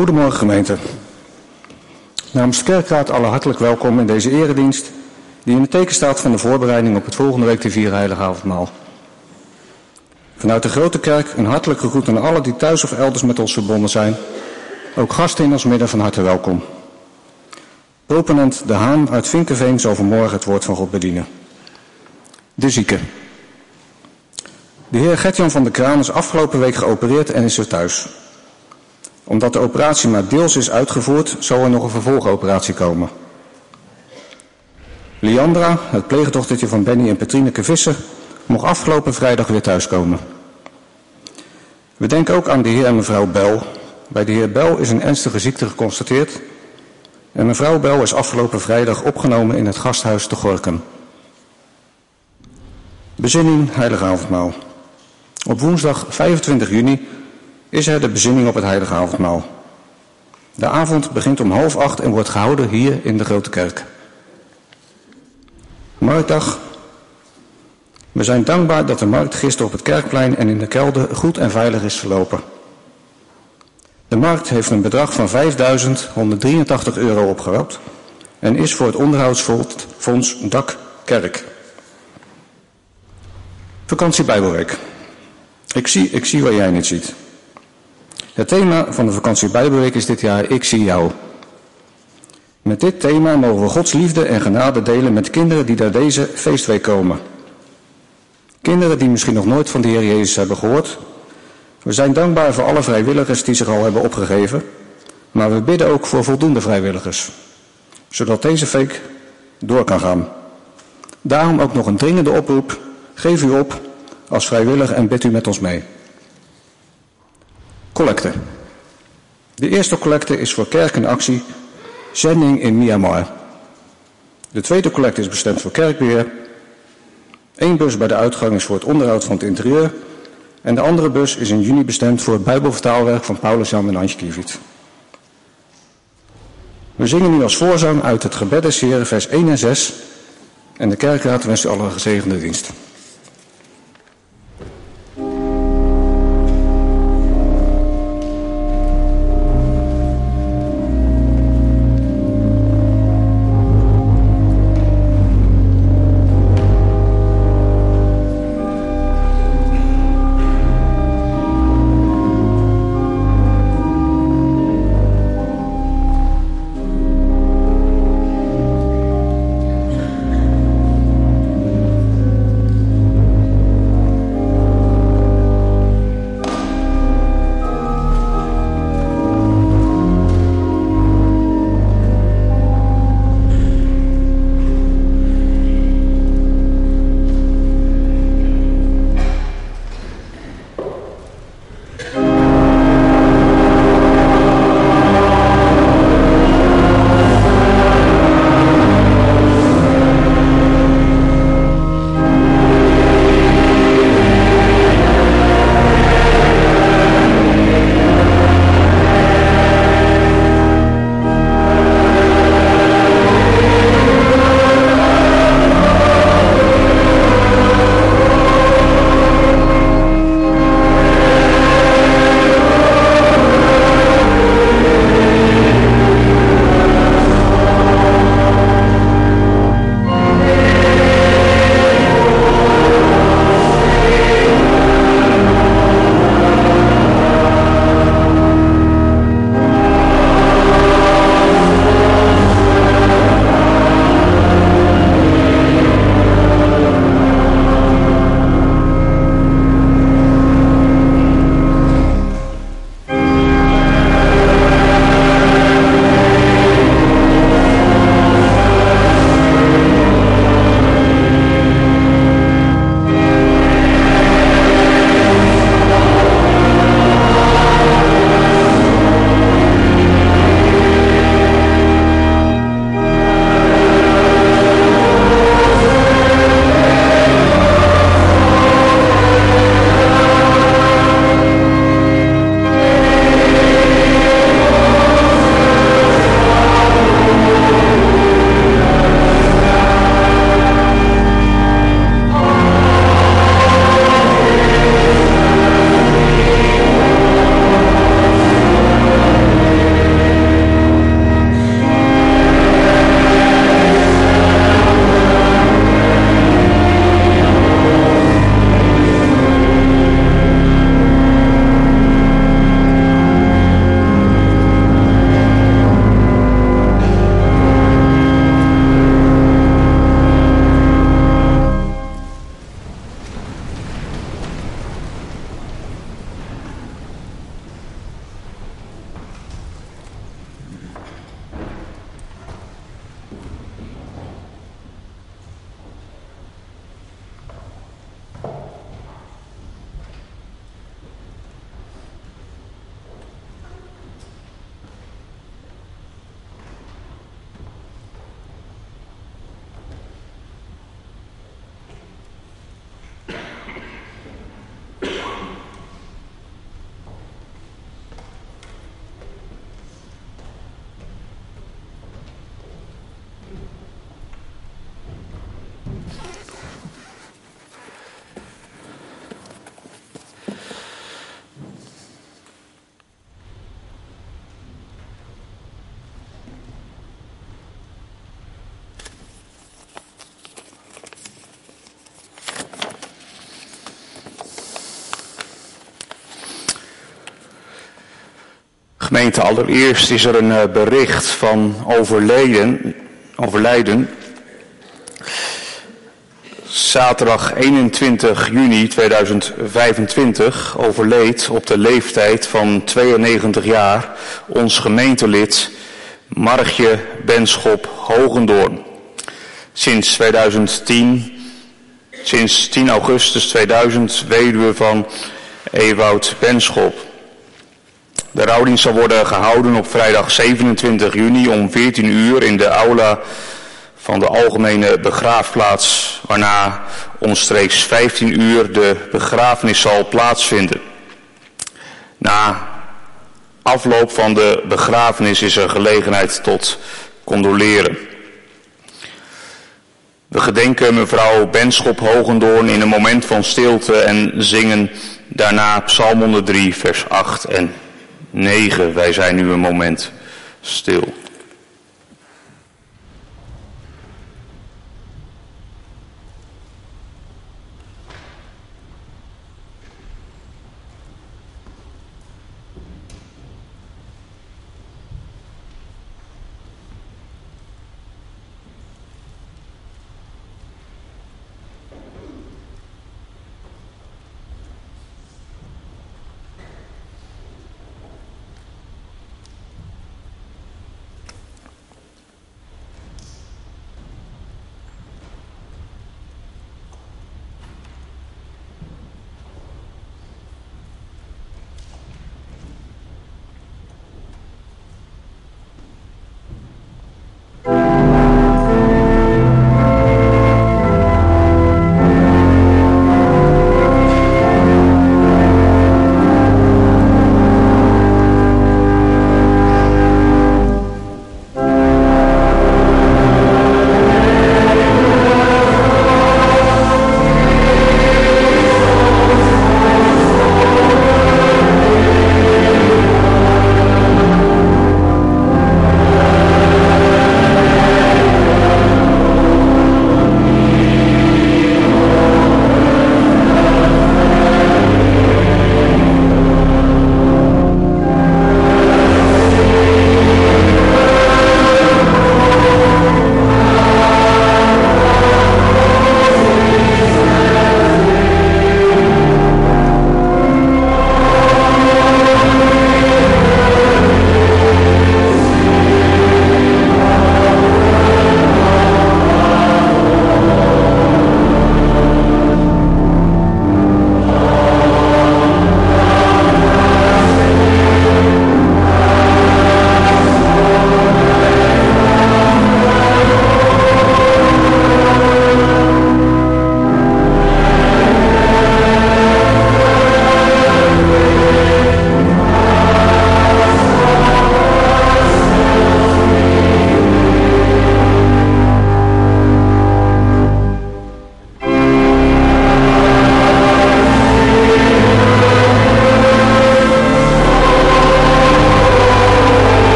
Goedemorgen gemeente. Namens de kerkraad alle hartelijk welkom in deze eredienst die in het teken staat van de voorbereiding op het volgende week te vieren Heilige Avondmaal. Vanuit de Grote Kerk een hartelijke groet aan allen die thuis of elders met ons verbonden zijn. Ook gasten in ons midden van harte welkom. Proponent De Haan uit Vinkenveen zal vanmorgen het woord van God bedienen. De zieken. De heer Gert-Jan van der Kraan is afgelopen week geopereerd en is weer thuis. Omdat de operatie maar deels is uitgevoerd, zal er nog een vervolgoperatie komen. Liandra, het pleegdochtertje van Benny en Petrineke Visser, mocht afgelopen vrijdag weer thuiskomen. We denken ook aan de heer en mevrouw Bel. Bij de heer Bel is een ernstige ziekte geconstateerd en mevrouw Bel is afgelopen vrijdag opgenomen in het gasthuis te Gorinchem. Bezinning Heilige Avondmaal. Op woensdag 25 juni is er de bezinning op het Heilige Avondmaal. De avond begint om 7:30 en wordt gehouden hier in de Grote Kerk. Marktdag. We zijn dankbaar dat de markt gisteren op het Kerkplein en in de kelder goed en veilig is verlopen. De markt heeft een bedrag van €5.183 opgehaald en is voor het onderhoudsfonds Dak Kerk. Vakantie Bijbelweek. Ik zie wat jij niet ziet. Het thema van de vakantie Bijbelweek is dit jaar Ik zie jou. Met dit thema mogen we Gods liefde en genade delen met kinderen die naar deze feestweek komen. Kinderen die misschien nog nooit van de Heer Jezus hebben gehoord. We zijn dankbaar voor alle vrijwilligers die zich al hebben opgegeven, maar we bidden ook voor voldoende vrijwilligers, zodat deze week door kan gaan. Daarom ook nog een dringende oproep. Geef u op als vrijwilliger en bid u met ons mee. Collecte. De eerste collecte is voor Kerk in Actie, zending in Myanmar. De tweede collecte is bestemd voor kerkbeheer. 1 bus bij de uitgang is voor het onderhoud van het interieur. En de andere bus is in juni bestemd voor het Bijbelvertaalwerk van Paulus Jan en Antje Kieviet. We zingen nu als voorzang uit het Gebed des Heren vers 1 en 6. En de kerkraad wenst u allen een gezegende dienst. Gemeente, allereerst is er een bericht van overlijden. Zaterdag 21 juni 2025 overleed op de leeftijd van 92 jaar ons gemeentelid Margje Benschop Hogendoorn. Sinds 10 augustus 2000 weduwe van Ewout Benschop. De rouwdienst zal worden gehouden op vrijdag 27 juni om 14 uur in de aula van de algemene begraafplaats, waarna omstreeks 15 uur de begrafenis zal plaatsvinden. Na afloop van de begrafenis is er gelegenheid tot condoleren. We gedenken mevrouw Benschop Hogendoorn in een moment van stilte en zingen daarna Psalm 103 vers 8 en 9. Wij zijn nu een moment stil.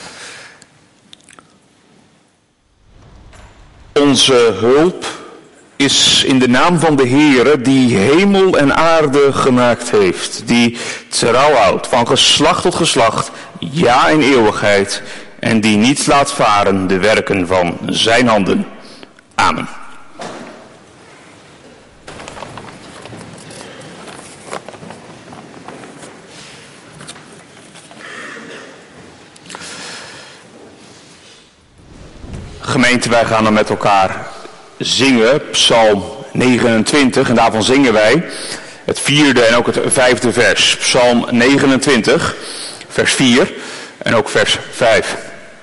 Onze hulp is in de naam van de Heere die hemel en aarde gemaakt heeft, die trouw houdt van geslacht tot geslacht, ja in eeuwigheid, en die niet laat varen de werken van zijn handen. Amen. Gemeente, wij gaan dan met elkaar zingen, Psalm 29, en daarvan zingen wij het 4e en ook het 5e vers. Psalm 29, vers 4 en ook vers 5.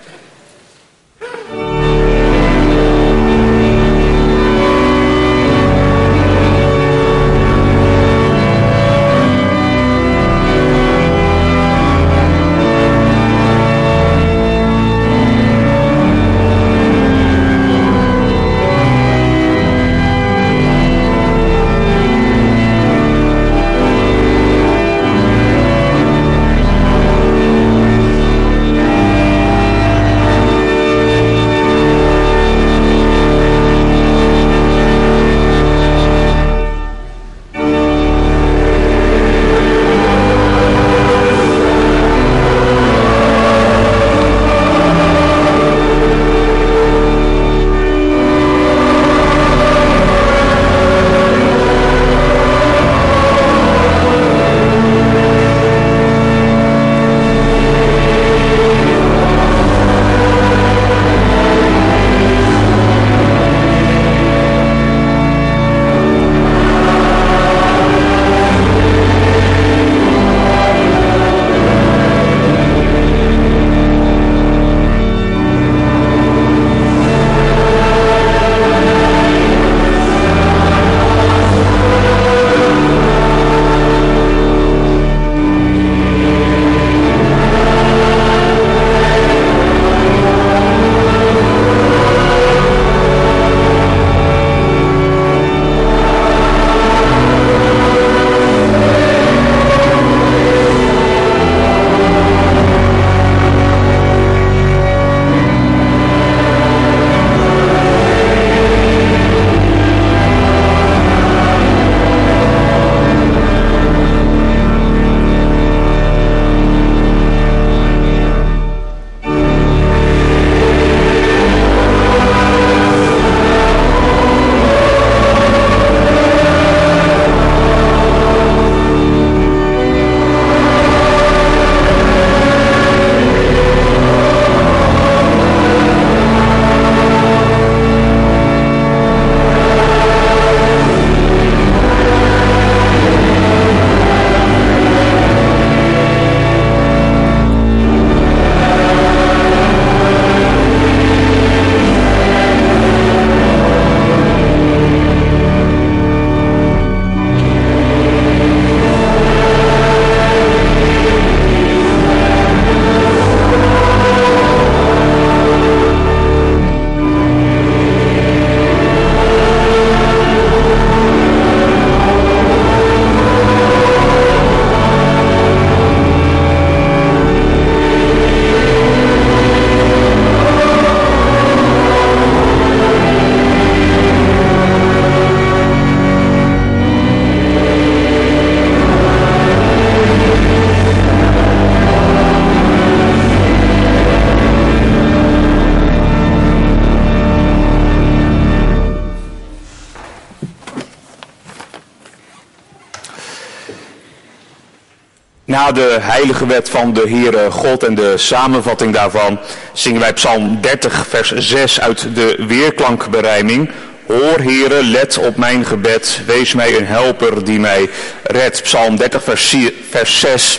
Na de heilige wet van de Heere God en de samenvatting daarvan zingen wij Psalm 30 vers 6 uit de weerklankberijming. Hoor Heere, let op mijn gebed, wees mij een helper die mij redt. Psalm 30 vers 6.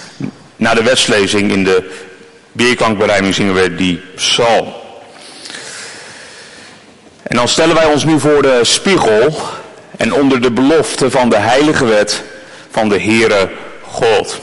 Na de wetslezing in de weerklankberijming zingen we die psalm. En dan stellen wij ons nu voor de spiegel en onder de belofte van de heilige wet van de Heere God.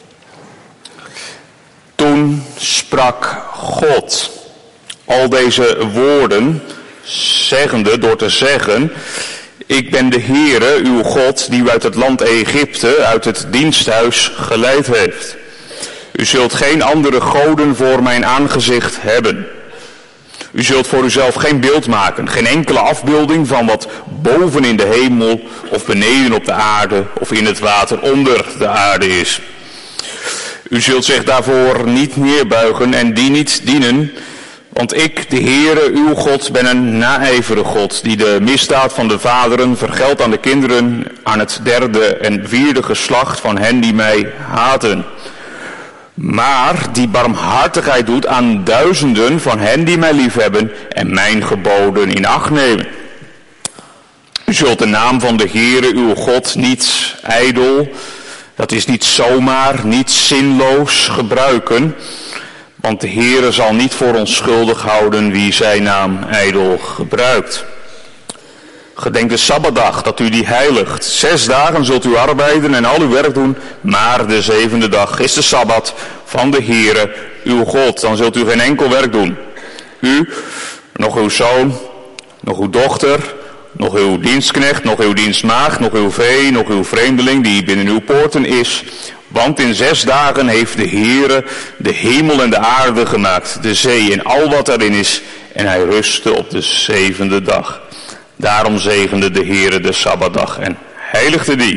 Toen sprak God al deze woorden, zeggende, door te zeggen: Ik ben de Heere, uw God, die u uit het land Egypte, uit het diensthuis geleid heeft. U zult geen andere goden voor mijn aangezicht hebben. U zult voor uzelf geen beeld maken, geen enkele afbeelding van wat boven in de hemel of beneden op de aarde of in het water onder de aarde is. U zult zich daarvoor niet neerbuigen en die niet dienen, want ik, de Heere, uw God, ben een naijverige God, die de misdaad van de vaderen vergeldt aan de kinderen, aan het derde en vierde geslacht van hen die mij haten. Maar die barmhartigheid doet aan duizenden van hen die mij liefhebben en mijn geboden in acht nemen. U zult de naam van de Heere, uw God, niet ijdel, dat is niet zomaar, niet zinloos gebruiken, want de Heere zal niet voor onschuldig houden wie zijn naam ijdel gebruikt. Gedenk de Sabbatdag, dat u die heiligt. 6 dagen zult u arbeiden en al uw werk doen, maar de 7e dag is de Sabbat van de Heere, uw God. Dan zult u geen enkel werk doen. U, nog uw zoon, nog uw dochter, nog uw dienstknecht, nog uw dienstmaagd, nog uw vee, nog uw vreemdeling die binnen uw poorten is. Want in 6 dagen heeft de Heere de hemel en de aarde gemaakt, de zee en al wat erin is, en hij rustte op de 7e dag. Daarom zegende de Heere de Sabbatdag en heiligde die.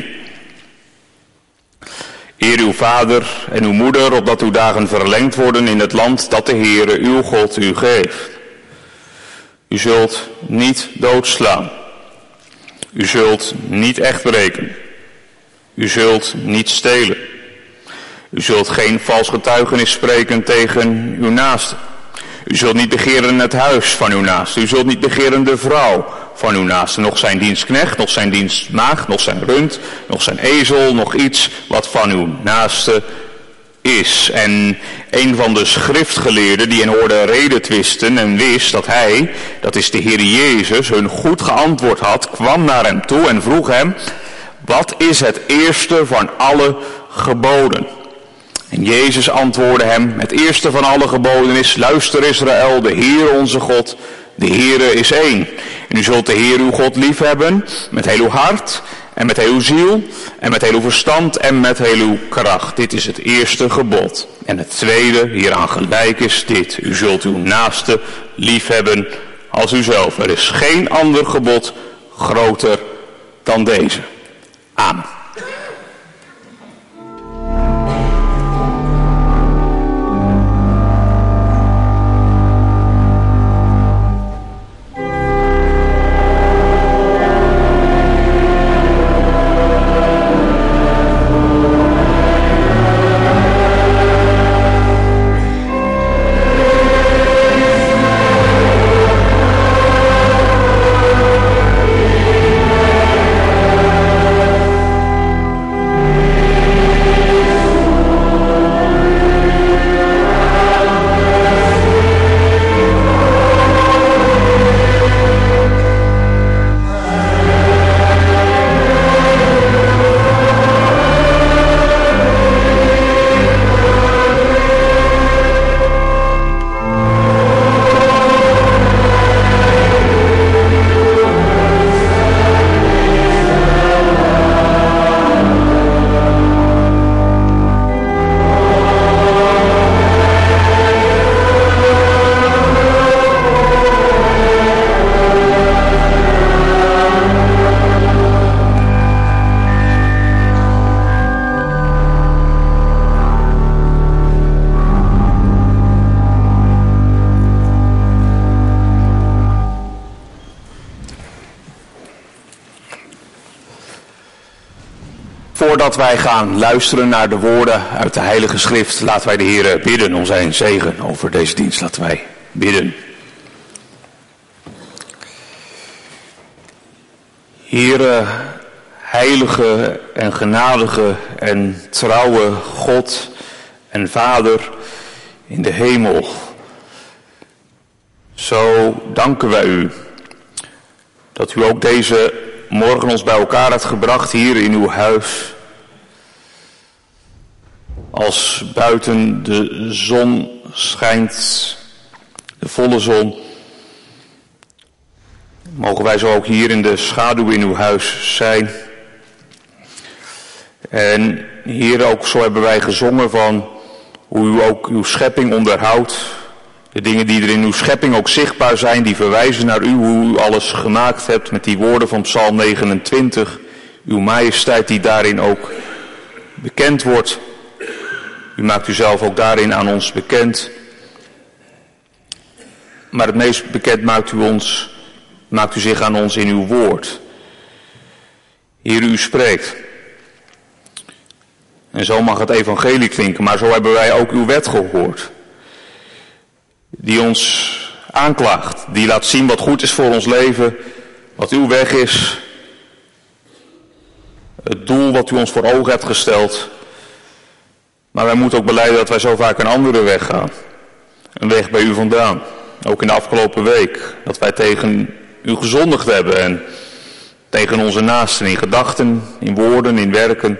Eer uw vader en uw moeder, opdat uw dagen verlengd worden in het land dat de Heere uw God u geeft. U zult niet doodslaan. U zult niet echtbreken. U zult niet stelen. U zult geen vals getuigenis spreken tegen uw naaste. U zult niet begeren het huis van uw naaste. U zult niet begeren de vrouw van uw naaste. Nog zijn dienstknecht, nog zijn dienstmaagd, nog zijn rund, nog zijn ezel, nog iets wat van uw naaste is. En een van de schriftgeleerden die hen hoorde reden twisten en wist dat hij, dat is de Heer Jezus, hun goed geantwoord had, kwam naar hem toe en vroeg hem: wat is het eerste van alle geboden? En Jezus antwoordde hem: het eerste van alle geboden is: luister Israël, de Heer onze God, de Heere is één. En u zult de Heer uw God liefhebben met heel uw hart en met heel uw ziel en met heel uw verstand en met heel uw kracht. Dit is het eerste gebod. En het tweede hieraan gelijk is dit: u zult uw naaste liefhebben als uzelf. Er is geen ander gebod groter dan deze. Amen. Voordat wij gaan luisteren naar de woorden uit de Heilige Schrift, laten wij de Heer bidden om zijn zegen over deze dienst. Laten wij bidden. Heere, heilige en genadige en trouwe God en Vader in de hemel. Zo danken wij u dat u ook deze morgen ons bij elkaar hebt gebracht hier in uw huis. Als buiten de zon schijnt, de volle zon, mogen wij zo ook hier in de schaduw in uw huis zijn. En hier ook zo hebben wij gezongen van hoe u ook uw schepping onderhoudt. De dingen die er in uw schepping ook zichtbaar zijn, die verwijzen naar u, hoe u alles gemaakt hebt met die woorden van Psalm 29. Uw majesteit die daarin ook bekend wordt. U maakt uzelf ook daarin aan ons bekend. Maar het meest bekend maakt u zich aan ons in uw woord. Heer, u spreekt. En zo mag het evangelie klinken, maar zo hebben wij ook uw wet gehoord. Die ons aanklaagt, die laat zien wat goed is voor ons leven, wat uw weg is. Het doel wat u ons voor ogen hebt gesteld. Maar wij moeten ook belijden dat wij zo vaak een andere weg gaan. Een weg bij u vandaan. Ook in de afgelopen week. Dat wij tegen u gezondigd hebben en tegen onze naasten in gedachten, in woorden, in werken.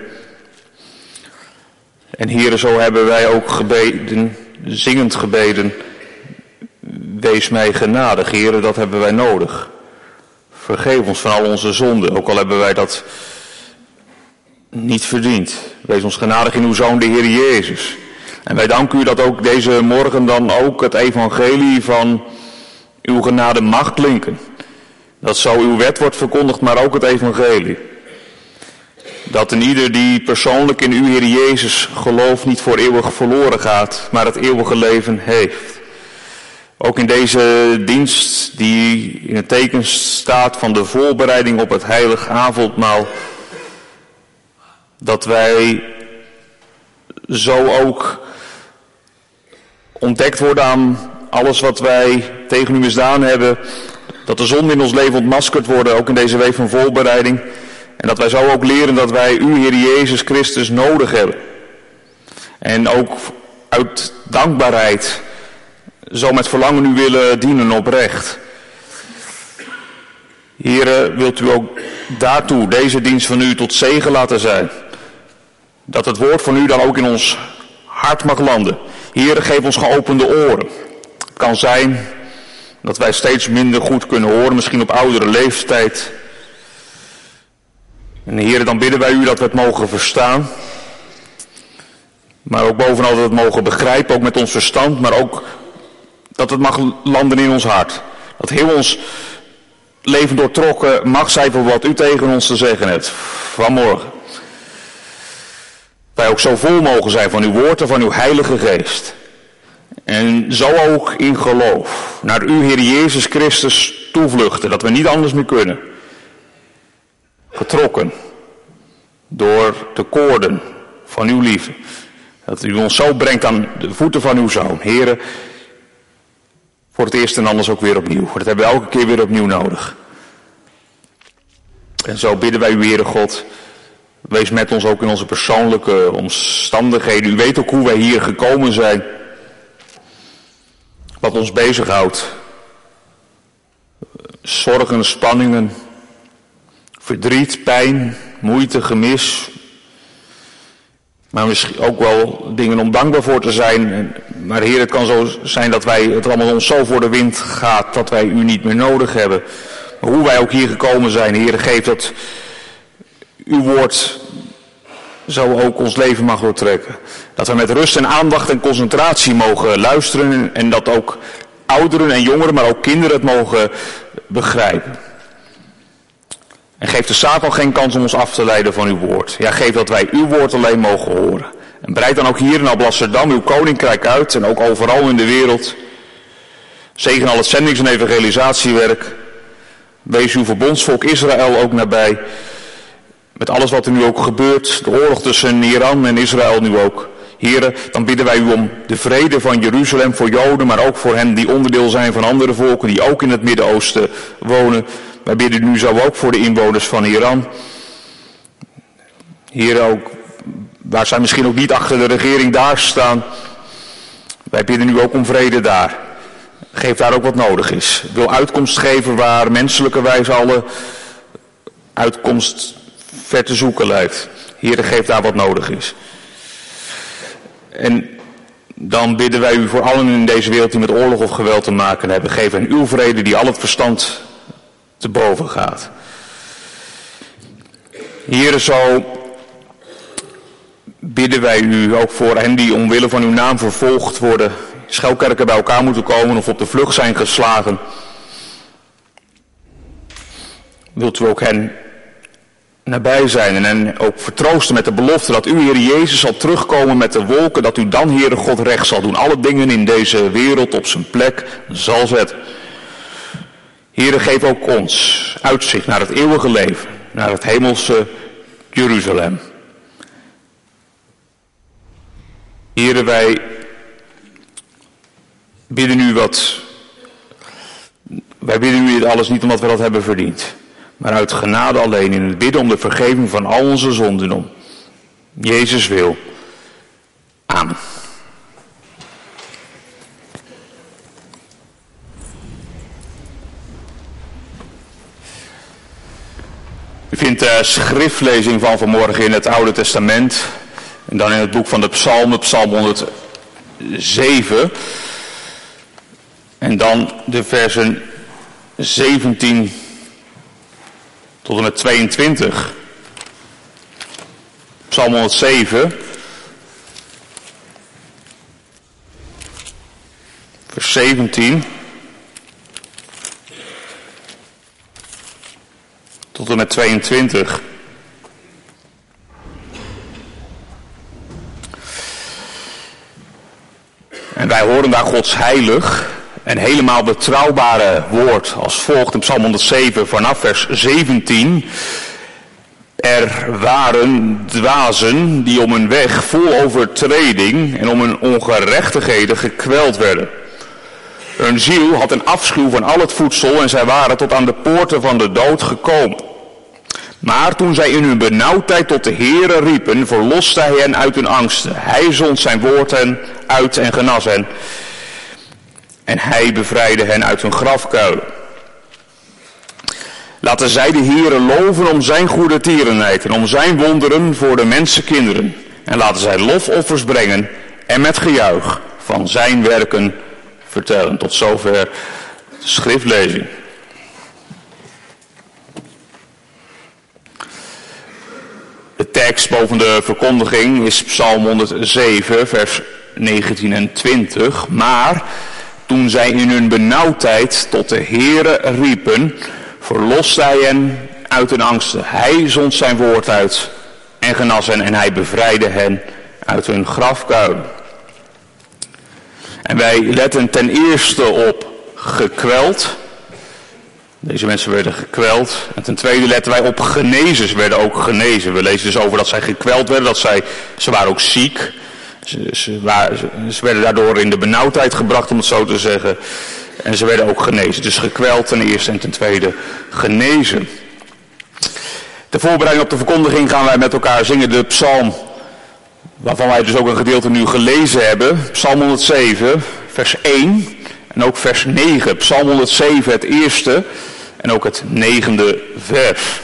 En Heere, zo hebben wij ook gebeden, zingend gebeden. Wees mij genadig, Heere, dat hebben wij nodig. Vergeef ons van al onze zonden, ook al hebben wij dat niet verdiend. Wees ons genadig in uw Zoon, de Heer Jezus. En wij danken u dat ook deze morgen dan ook het evangelie van uw genade mag klinken. Dat zo uw wet wordt verkondigd, maar ook het evangelie. Dat een ieder die persoonlijk in uw Heer Jezus gelooft niet voor eeuwig verloren gaat, maar het eeuwige leven heeft. Ook in deze dienst die in het teken staat van de voorbereiding op het heilig avondmaal, dat wij zo ook ontdekt worden aan alles wat wij tegen u misdaan hebben. Dat de zonden in ons leven ontmaskerd worden, ook in deze week van voorbereiding. En dat wij zo ook leren dat wij u, Heer Jezus Christus, nodig hebben. En ook uit dankbaarheid zo met verlangen u willen dienen oprecht. Heere, wilt u ook daartoe deze dienst van u tot zegen laten zijn. Dat het woord van u dan ook in ons hart mag landen. Heere, geef ons geopende oren. Het kan zijn dat wij steeds minder goed kunnen horen, misschien op oudere leeftijd. En Heere, dan bidden wij u dat we het mogen verstaan. Maar ook bovenal dat we het mogen begrijpen, ook met ons verstand, maar ook dat het mag landen in ons hart. Dat heel ons leven doortrokken mag zijn voor wat u tegen ons te zeggen hebt vanmorgen. Wij ook zo vol mogen zijn van uw woord en van uw heilige geest. En zo ook in geloof naar u, Heer Jezus Christus, toevluchten, dat we niet anders meer kunnen. Getrokken door de koorden van uw liefde. Dat u ons zo brengt aan de voeten van uw Zoon. Heere, voor het eerst en anders ook weer opnieuw. Dat hebben we elke keer weer opnieuw nodig. En zo bidden wij u, Heere God, wees met ons ook in onze persoonlijke omstandigheden. U weet ook hoe wij hier gekomen zijn. Wat ons bezighoudt. Zorgen, spanningen, verdriet, pijn, moeite, gemis. Maar misschien ook wel dingen om dankbaar voor te zijn. Maar Heer, het kan zo zijn dat het allemaal ons zo voor de wind gaat dat wij u niet meer nodig hebben. Maar hoe wij ook hier gekomen zijn, Heer, geef dat uw woord zo ook ons leven mag doortrekken. Dat we met rust en aandacht en concentratie mogen luisteren en dat ook ouderen en jongeren, maar ook kinderen het mogen begrijpen. En geef de Satan geen kans om ons af te leiden van uw woord. Ja, geef dat wij uw woord alleen mogen horen. En breid dan ook hier in Alblasserdam uw koninkrijk uit en ook overal in de wereld. Zegen al het zendings- en evangelisatiewerk. Wees uw verbondsvolk Israël ook nabij. Met alles wat er nu ook gebeurt, de oorlog tussen Iran en Israël nu ook. Heren, dan bidden wij u om de vrede van Jeruzalem voor Joden, maar ook voor hen die onderdeel zijn van andere volken die ook in het Midden-Oosten wonen. Wij bidden nu zo ook voor de inwoners van Iran. Heren, ook waar zij misschien ook niet achter de regering daar staan. Wij bidden nu ook om vrede daar. Geef daar ook wat nodig is. Wil uitkomst geven waar menselijkerwijs alle uitkomst ver te zoeken lijkt. Heere, geef daar wat nodig is. En dan bidden wij u voor allen in deze wereld die met oorlog of geweld te maken hebben. Geef hen uw vrede die al het verstand te boven gaat. Heere, zo bidden wij u ook voor hen die omwille van uw naam vervolgd worden schuilkerken bij elkaar moeten komen of op de vlucht zijn geslagen. Wilt u ook hen nabij zijn en hen ook vertroosten met de belofte dat u, Heer Jezus, zal terugkomen met de wolken, dat u dan, Heere God, recht zal doen. Alle dingen in deze wereld op zijn plek zal zetten. Heere, geef ook ons uitzicht naar het eeuwige leven, naar het hemelse Jeruzalem. Heere, wij bidden u dit alles niet omdat we dat hebben verdiend, maar uit genade alleen, in het bidden om de vergeving van al onze zonden, om Jezus wil. Amen. U vindt de schriftlezing van vanmorgen in het Oude Testament en dan in het boek van de Psalmen, Psalm 107 en dan de versen 17 tot en met 22. Psalm 107, vers 17 tot en met 22. En wij horen daar Gods heilig en helemaal betrouwbare woord als volgt in Psalm 107 vanaf vers 17. Er waren dwazen die om hun weg vol overtreding en om hun ongerechtigheden gekweld werden. Hun ziel had een afschuw van al het voedsel en zij waren tot aan de poorten van de dood gekomen. Maar toen zij in hun benauwdheid tot de Heere riepen, verloste hij hen uit hun angsten. Hij zond zijn woord hen uit en genas hen. En hij bevrijdde hen uit hun grafkuilen. Laten zij de Heere loven om zijn goede tierenheid en om zijn wonderen voor de mensenkinderen. En laten zij lofoffers brengen en met gejuich van zijn werken vertellen. Tot zover de schriftlezing. De tekst boven de verkondiging is Psalm 107, vers 19 en 20. Maar toen zij in hun benauwdheid tot de Heere riepen, verloste hij hen uit hun angsten. Hij zond zijn woord uit en genas hen en hij bevrijdde hen uit hun grafkuilen. En wij letten ten eerste op gekweld. Deze mensen werden gekweld. En ten tweede letten wij op genezen. Ze werden ook genezen. We lezen dus over dat zij gekweld werden. Ze waren ook ziek. Ze werden daardoor in de benauwdheid gebracht, om het zo te zeggen. En ze werden ook genezen. Dus gekweld ten eerste en ten tweede genezen. Ter voorbereiding op de verkondiging gaan wij met elkaar zingen de psalm, waarvan wij dus ook een gedeelte nu gelezen hebben. Psalm 107, vers 1 en ook vers 9. Psalm 107, het eerste en ook het 9e vers.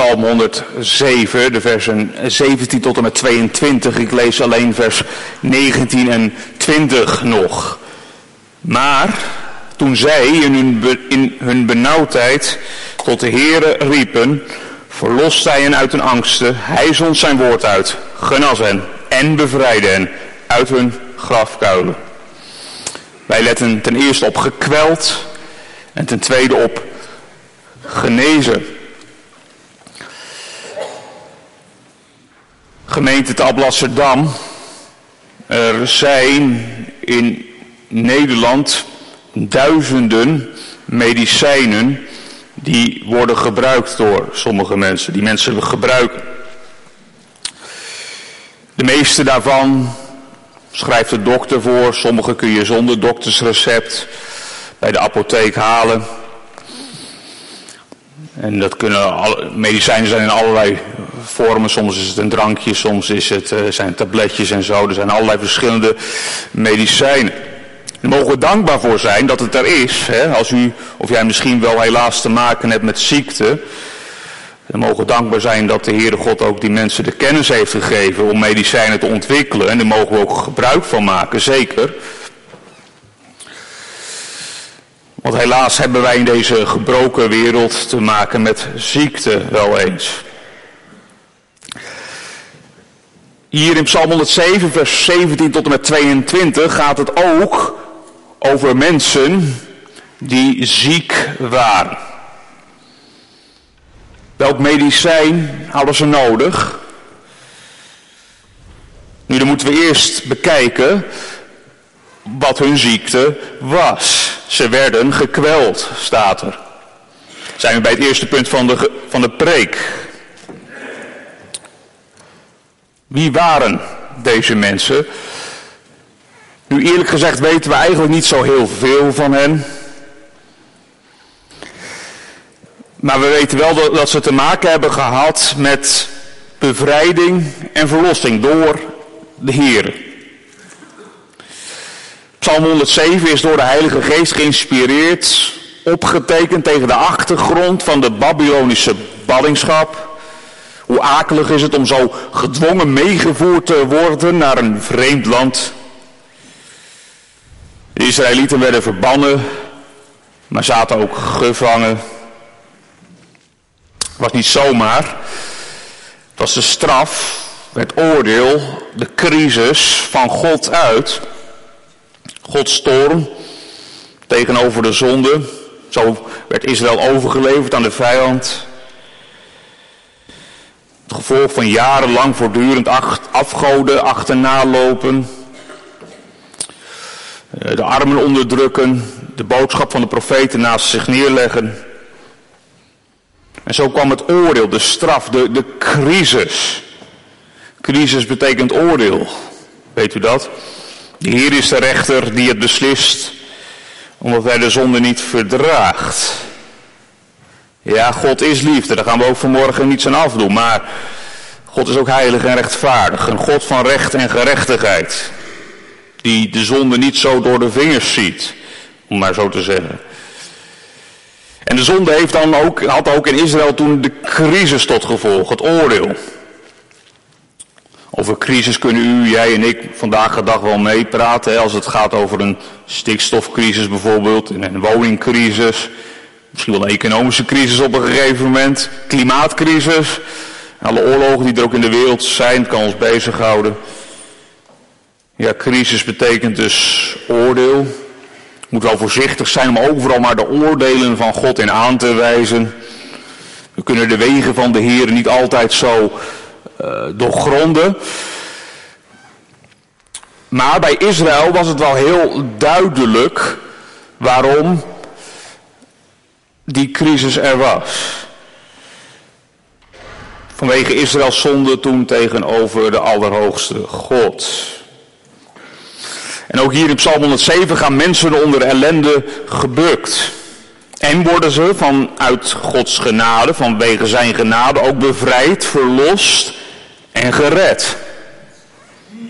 Psalm 107, de versen 17 tot en met 22. Ik lees alleen vers 19 en 20 nog. Maar toen zij in hun benauwdheid tot de Heere riepen, verloste hij hen uit hun angsten. Hij zond zijn woord uit, genas hen en bevrijdde hen uit hun grafkuilen. Wij letten ten eerste op gekweld en ten tweede op genezen. Gemeente te Alblasserdam. Er zijn in Nederland duizenden medicijnen die worden gebruikt door sommige mensen. Die mensen gebruiken. De meeste daarvan schrijft de dokter voor. Sommige kun je zonder doktersrecept bij de apotheek halen. En dat medicijnen zijn in allerlei vormen. Soms is het een drankje, soms zijn tabletjes en zo. Er zijn allerlei verschillende medicijnen. Daar mogen we dankbaar voor zijn dat het er is. Hè? Als u of jij misschien wel helaas te maken hebt met ziekte. Dan mogen we dankbaar zijn dat de Heere God ook die mensen de kennis heeft gegeven om medicijnen te ontwikkelen. En daar mogen we ook gebruik van maken, zeker. Want helaas hebben wij in deze gebroken wereld te maken met ziekte wel eens. Hier in Psalm 107, vers 17 tot en met 22 gaat het ook over mensen die ziek waren. Welk medicijn hadden ze nodig? Nu, dan moeten we eerst bekijken wat hun ziekte was. Ze werden gekweld, staat er. Zijn we bij het eerste punt van de preek. Wie waren deze mensen? Nu, eerlijk gezegd weten we eigenlijk niet zo heel veel van hen. Maar we weten wel dat ze te maken hebben gehad met bevrijding en verlossing door de Heer. Psalm 107 is door de Heilige Geest geïnspireerd, opgetekend tegen de achtergrond van de Babylonische ballingschap. Hoe akelig is het om zo gedwongen meegevoerd te worden naar een vreemd land. De Israëlieten werden verbannen, maar zaten ook gevangen. Het was niet zomaar. Het was de straf, het oordeel, de crisis van God uit. Gods toorn tegenover de zonde. Zo werd Israël overgeleverd aan de vijand. Het gevolg van jarenlang voortdurend afgoden achterna lopen. De armen onderdrukken. De boodschap van de profeten naast zich neerleggen. En zo kwam het oordeel, de straf, de crisis. Crisis betekent oordeel. Weet u dat? De Heer is de rechter die het beslist, omdat hij de zonde niet verdraagt. Ja, God is liefde, daar gaan we ook vanmorgen niets aan afdoen. Maar God is ook heilig en rechtvaardig. Een God van recht en gerechtigheid. Die de zonde niet zo door de vingers ziet, om maar zo te zeggen. En de zonde had ook in Israël toen de crisis tot gevolg, het oordeel. Over crisis kunnen u, jij en ik vandaag de dag wel meepraten. Hè, als het gaat over een stikstofcrisis bijvoorbeeld, en een woningcrisis. Misschien wel een economische crisis op een gegeven moment. Klimaatcrisis. Alle oorlogen die er ook in de wereld zijn, kan ons bezighouden. Ja, crisis betekent dus oordeel. We moeten wel voorzichtig zijn om overal maar de oordelen van God in aan te wijzen. We kunnen de wegen van de Heer niet altijd zo doorgronden. Maar bij Israël was het wel heel duidelijk waarom die crisis er was. Vanwege Israëls zonde toen tegenover de Allerhoogste God. En ook hier in Psalm 107 gaan mensen onder ellende gebukt. En worden ze vanuit Gods genade, vanwege zijn genade, ook bevrijd, verlost en gered.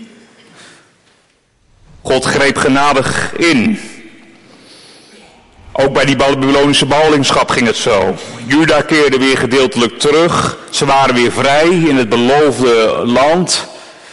God greep genadig in. Ook bij die Babylonische ballingschap ging het zo. Juda keerde weer gedeeltelijk terug. Ze waren weer vrij in het beloofde land.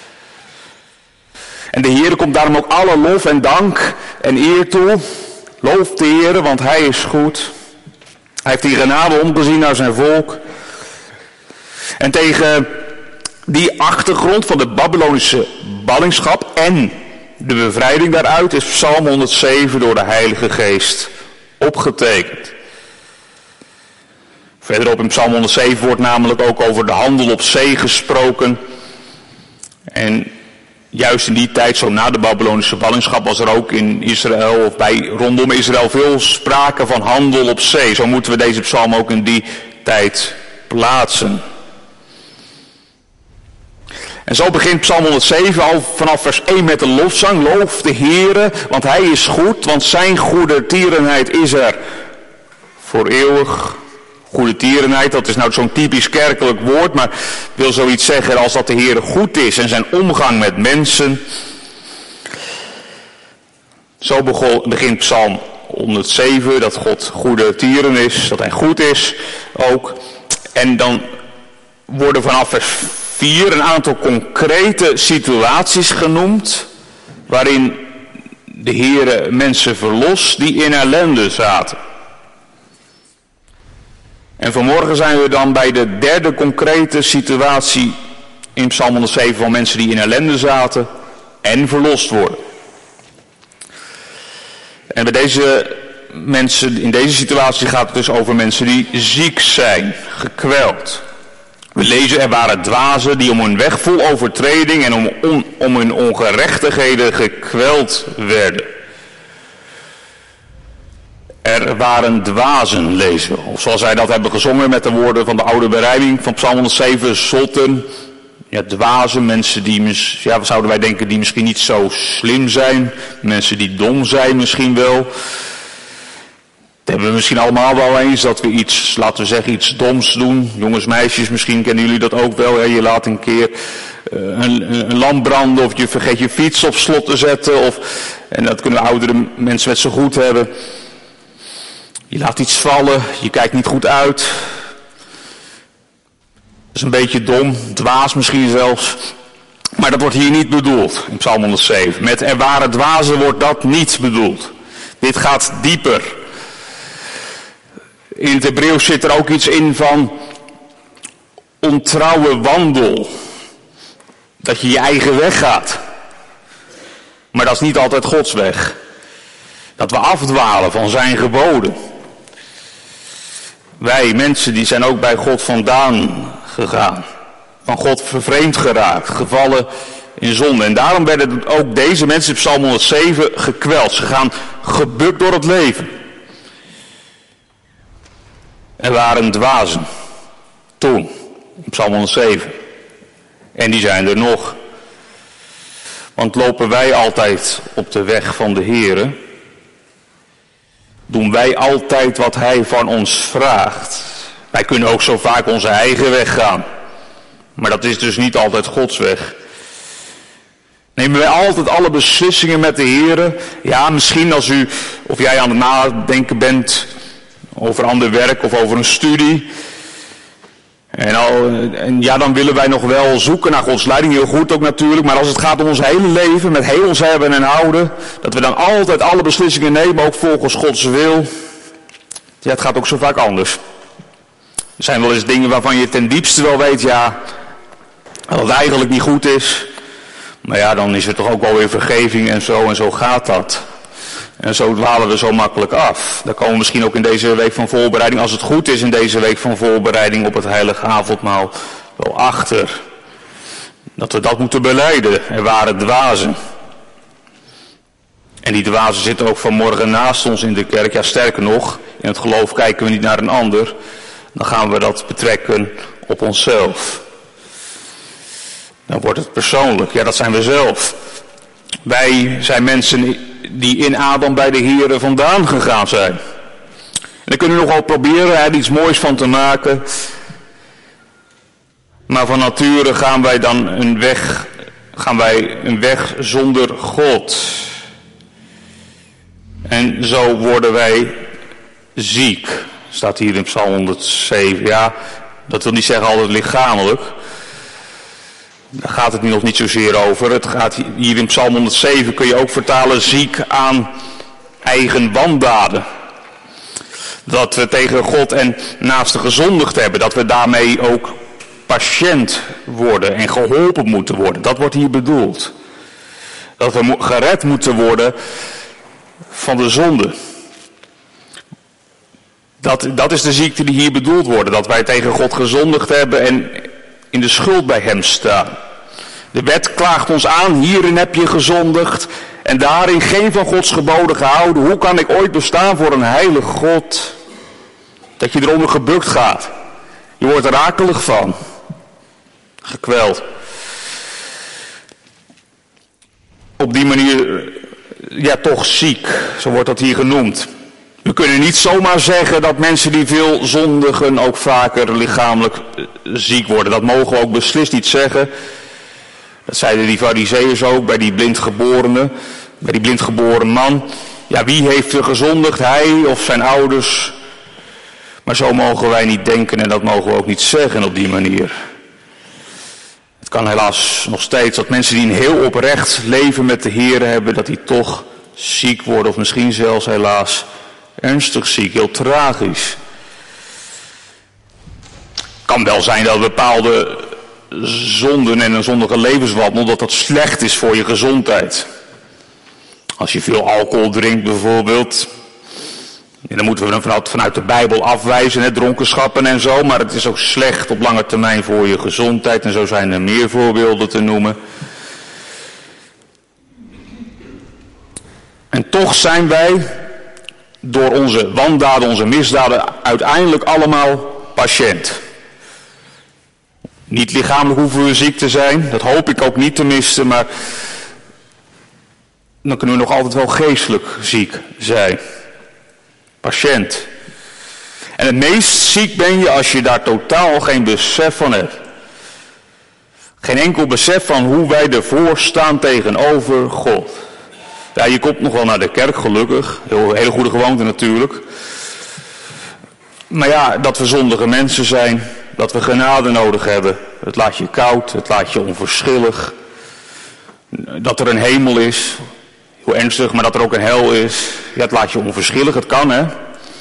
En de Heer komt daarom ook alle lof en dank en eer toe. Loof de Heer, want Hij is goed. Hij heeft die genade omgezien naar zijn volk. En tegen die achtergrond van de Babylonische ballingschap en de bevrijding daaruit is Psalm 107 door de Heilige Geest opgetekend. Verderop in Psalm 107 wordt namelijk ook over de handel op zee gesproken. En juist in die tijd, zo na de Babylonische ballingschap, was er ook in Israël of rondom Israël veel sprake van handel op zee. Zo moeten we deze psalm ook in die tijd plaatsen. En zo begint Psalm 107 al vanaf vers 1 met de lofzang. Loof de Heere, want Hij is goed, want zijn goedertierenheid is er voor eeuwig. Goedertierenheid, dat is nou zo'n typisch kerkelijk woord, maar wil zoiets zeggen als dat de Heere goed is en zijn omgang met mensen. Zo begint Psalm 107, dat God goedertieren is, dat Hij goed is ook. En dan worden vanaf vers 4 een aantal concrete situaties genoemd, waarin de Heere mensen verlost die in ellende zaten. En vanmorgen zijn we dan bij de derde concrete situatie in Psalm 107 van mensen die in ellende zaten en verlost worden. En bij deze mensen, in deze situatie gaat het dus over mensen die ziek zijn, gekweld. We lezen, er waren dwazen die om hun weg vol overtreding en om hun ongerechtigheden gekweld werden. Er waren dwazen, lezen we. Of zoals wij dat hebben gezongen met de woorden van de oude berijming van Psalm 107, zotten. Ja, dwazen, mensen die, wat zouden wij denken, die misschien niet zo slim zijn. Mensen die dom zijn misschien wel. Dat hebben we misschien allemaal wel eens, dat we iets, laten we zeggen, iets doms doen. Jongens, meisjes, misschien kennen jullie dat ook wel. Hè? Je laat een keer een lamp branden of je vergeet je fiets op slot te zetten. En dat kunnen oudere mensen met zo goed hebben. Je laat iets vallen, je kijkt niet goed uit. Dat is een beetje dom, dwaas misschien zelfs. Maar dat wordt hier niet bedoeld in Psalm 107. Met er waren dwazen wordt dat niet bedoeld. Dit gaat dieper. In het Hebreeuws zit er ook iets in van ontrouwe wandel. Dat je je eigen weg gaat. Maar dat is niet altijd Gods weg. Dat we afdwalen van zijn geboden. Wij mensen die zijn ook bij God vandaan gegaan. Van God vervreemd geraakt, gevallen in zonde. En daarom werden ook deze mensen in Psalm 107 gekweld. Ze gaan gebukt door het leven. Er waren dwazen. Toen, in Psalm 107. En die zijn er nog. Want lopen wij altijd op de weg van de Heere? Doen wij altijd wat Hij van ons vraagt? Wij kunnen ook zo vaak onze eigen weg gaan. Maar dat is dus niet altijd Gods weg. Nemen wij altijd alle beslissingen met de Heere? Ja, misschien als u of jij aan het nadenken bent over ander werk of over een studie. En ja, dan willen wij nog wel zoeken naar Gods leiding, heel goed ook natuurlijk. Maar als het gaat om ons hele leven, met heel ons hebben en houden, dat we dan altijd alle beslissingen nemen, ook volgens Gods wil. Ja, het gaat ook zo vaak anders. Er zijn wel eens dingen waarvan je ten diepste wel weet, ja, dat het eigenlijk niet goed is. Maar ja, dan is er toch ook wel weer vergeving en zo gaat dat. En zo dwalen we zo makkelijk af. Daar komen we misschien ook in deze week van voorbereiding, als het goed is in deze week van voorbereiding op het heilige avondmaal, wel achter. Dat we dat moeten belijden. Er waren dwazen. En die dwazen zitten ook vanmorgen naast ons in de kerk. Ja, sterker nog, in het geloof kijken we niet naar een ander. Dan gaan we dat betrekken op onszelf. Dan wordt het persoonlijk. Ja, dat zijn we zelf. Wij zijn mensen die in Adam bij de Heere vandaan gegaan zijn. En daar kunnen we nog wel proberen er iets moois van te maken. Maar van nature gaan wij dan een weg zonder God. En zo worden wij ziek. Staat hier in Psalm 107. Ja, dat wil niet zeggen altijd lichamelijk. Daar gaat het nu nog niet zozeer over. Het gaat hier in Psalm 107 kun je ook vertalen ziek aan eigen wandaden. Dat we tegen God en naasten gezondigd hebben. Dat we daarmee ook patiënt worden en geholpen moeten worden. Dat wordt hier bedoeld. Dat we gered moeten worden van de zonde. Dat is de ziekte die hier bedoeld wordt. Dat wij tegen God gezondigd hebben en in de schuld bij hem staan. De wet klaagt ons aan, hierin heb je gezondigd en daarin geen van Gods geboden gehouden. Hoe kan ik ooit bestaan voor een heilig God? Dat je eronder gebukt gaat. Je wordt er akelig van. Gekweld. Op die manier, ja, toch ziek. Zo wordt dat hier genoemd. We kunnen niet zomaar zeggen dat mensen die veel zondigen ook vaker lichamelijk ziek worden. Dat mogen we ook beslist niet zeggen. Dat zeiden die farizeeërs ook bij die blindgeboren man. Ja, wie heeft er gezondigd? Hij of zijn ouders? Maar zo mogen wij niet denken en dat mogen we ook niet zeggen op die manier. Het kan helaas nog steeds dat mensen die een heel oprecht leven met de Heer hebben, dat die toch ziek worden of misschien zelfs helaas ernstig ziek, heel tragisch. Het kan wel zijn dat bepaalde zonden en een zondige levenswandel, dat slecht is voor je gezondheid. Als je veel alcohol drinkt bijvoorbeeld, en dan moeten we dan vanuit de Bijbel afwijzen, dronkenschappen en zo, maar het is ook slecht op lange termijn voor je gezondheid en zo zijn er meer voorbeelden te noemen. En toch zijn wij door onze wandaden, onze misdaden uiteindelijk allemaal patiënt. Niet lichamelijk hoeven we ziek te zijn, dat hoop ik ook niet tenminste, maar dan kunnen we nog altijd wel geestelijk ziek zijn. Patiënt. En het meest ziek ben je als je daar totaal geen besef van hebt. Geen enkel besef van hoe wij ervoor staan tegenover God. Ja, je komt nog wel naar de kerk, gelukkig. Hele goede gewoonte natuurlijk. Maar ja, dat we zondige mensen zijn, dat we genade nodig hebben. Het laat je koud, het laat je onverschillig. Dat er een hemel is, heel ernstig, maar dat er ook een hel is. Ja, het laat je onverschillig, het kan hè.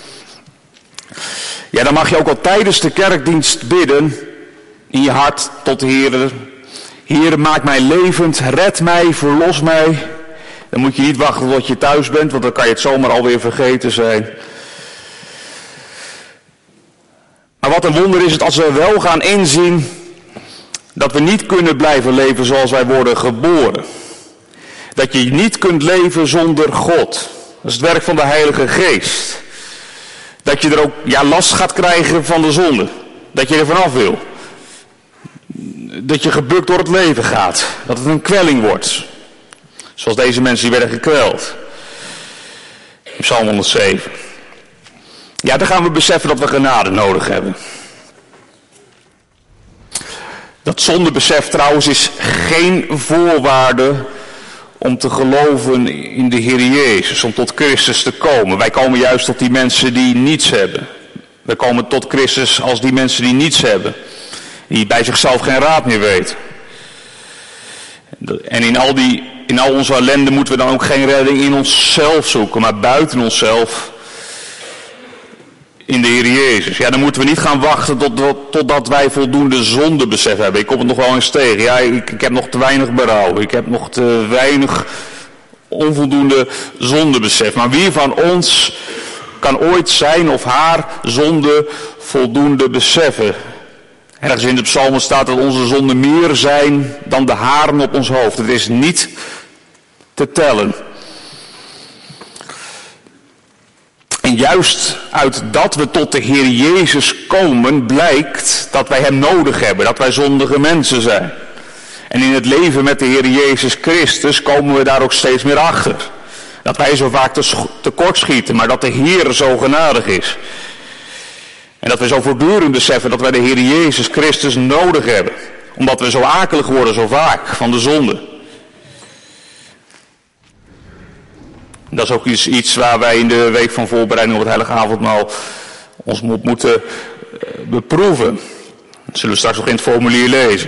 Ja, dan mag je ook al tijdens de kerkdienst bidden, in je hart tot de Heer. Heer, maak mij levend, red mij, verlos mij. Dan moet je niet wachten tot je thuis bent, want dan kan je het zomaar alweer vergeten zijn. Maar wat een wonder is het als we wel gaan inzien dat we niet kunnen blijven leven zoals wij worden geboren. Dat je niet kunt leven zonder God. Dat is het werk van de Heilige Geest. Dat je er ook last gaat krijgen van de zonde. Dat je er vanaf wil. Dat je gebukt door het leven gaat. Dat het een kwelling wordt. Zoals deze mensen die werden gekweld. In Psalm 107. Ja, dan gaan we beseffen dat we genade nodig hebben. Dat zondebesef trouwens is geen voorwaarde om te geloven in de Heer Jezus, om tot Christus te komen. Wij komen juist tot die mensen die niets hebben. Wij komen tot Christus als die mensen die niets hebben. Die bij zichzelf geen raad meer weten. En in al onze ellende moeten we dan ook geen redding in onszelf zoeken, maar buiten onszelf in de Heer Jezus. Ja, dan moeten we niet gaan wachten totdat wij voldoende zondebesef hebben. Ik kom het nog wel eens tegen. Ja, ik heb nog te weinig berouw. Ik heb nog te weinig onvoldoende zondebesef. Maar wie van ons kan ooit zijn of haar zonde voldoende beseffen? Ergens in de psalmen staat dat onze zonden meer zijn dan de haren op ons hoofd. Het is niet te tellen. En juist uit dat we tot de Heer Jezus komen, blijkt dat wij Hem nodig hebben, dat wij zondige mensen zijn. En in het leven met de Heer Jezus Christus komen we daar ook steeds meer achter. Dat wij zo vaak tekortschieten, maar dat de Heer zo genadig is. En dat we zo voortdurend beseffen dat wij de Heer Jezus Christus nodig hebben. Omdat we zo akelig worden zo vaak van de zonde. Dat is ook iets waar wij in de week van voorbereiding op het Heilige Avondmaal ons op moeten beproeven. Dat zullen we straks nog in het formulier lezen.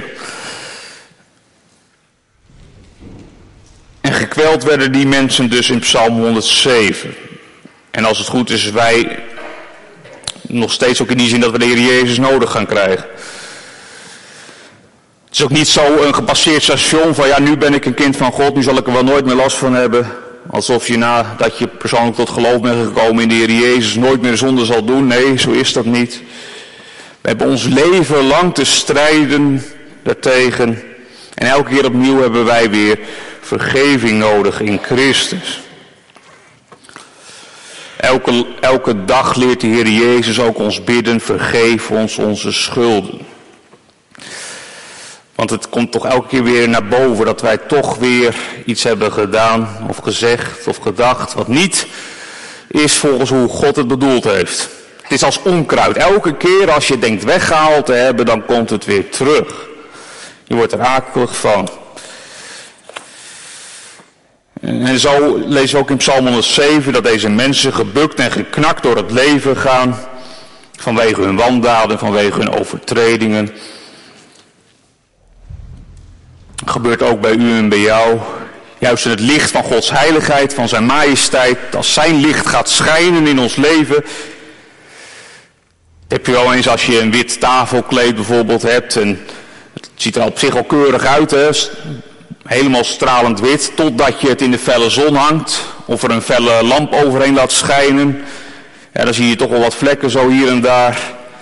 En gekweld werden die mensen dus in Psalm 107. En als het goed is, wij nog steeds ook in die zin dat we de Heer Jezus nodig gaan krijgen. Het is ook niet zo een gepasseerd station van ja, nu ben ik een kind van God, nu zal ik er wel nooit meer last van hebben. Alsof je nadat je persoonlijk tot geloof bent gekomen in de Heer Jezus nooit meer zonde zal doen. Nee, zo is dat niet. We hebben ons leven lang te strijden daartegen. En elke keer opnieuw hebben wij weer vergeving nodig in Christus. Elke dag leert de Heer Jezus ook ons bidden, vergeef ons onze schulden. Want het komt toch elke keer weer naar boven dat wij toch weer iets hebben gedaan of gezegd of gedacht wat niet is volgens hoe God het bedoeld heeft. Het is als onkruid. Elke keer als je denkt weggehaald te hebben, dan komt het weer terug. Je wordt er akelig van. En zo lezen we ook in Psalm 107 dat deze mensen gebukt en geknakt door het leven gaan. Vanwege hun wandaden, vanwege hun overtredingen. Dat gebeurt ook bij u en bij jou. Juist in het licht van Gods heiligheid, van zijn majesteit. Als zijn licht gaat schijnen in ons leven. Heb je wel eens als je een wit tafelkleed bijvoorbeeld hebt. En het ziet er op zich al keurig uit, hè? Helemaal stralend wit, totdat je het in de felle zon hangt. Of er een felle lamp overheen laat schijnen. Ja, dan zie je toch wel wat vlekken zo hier en daar.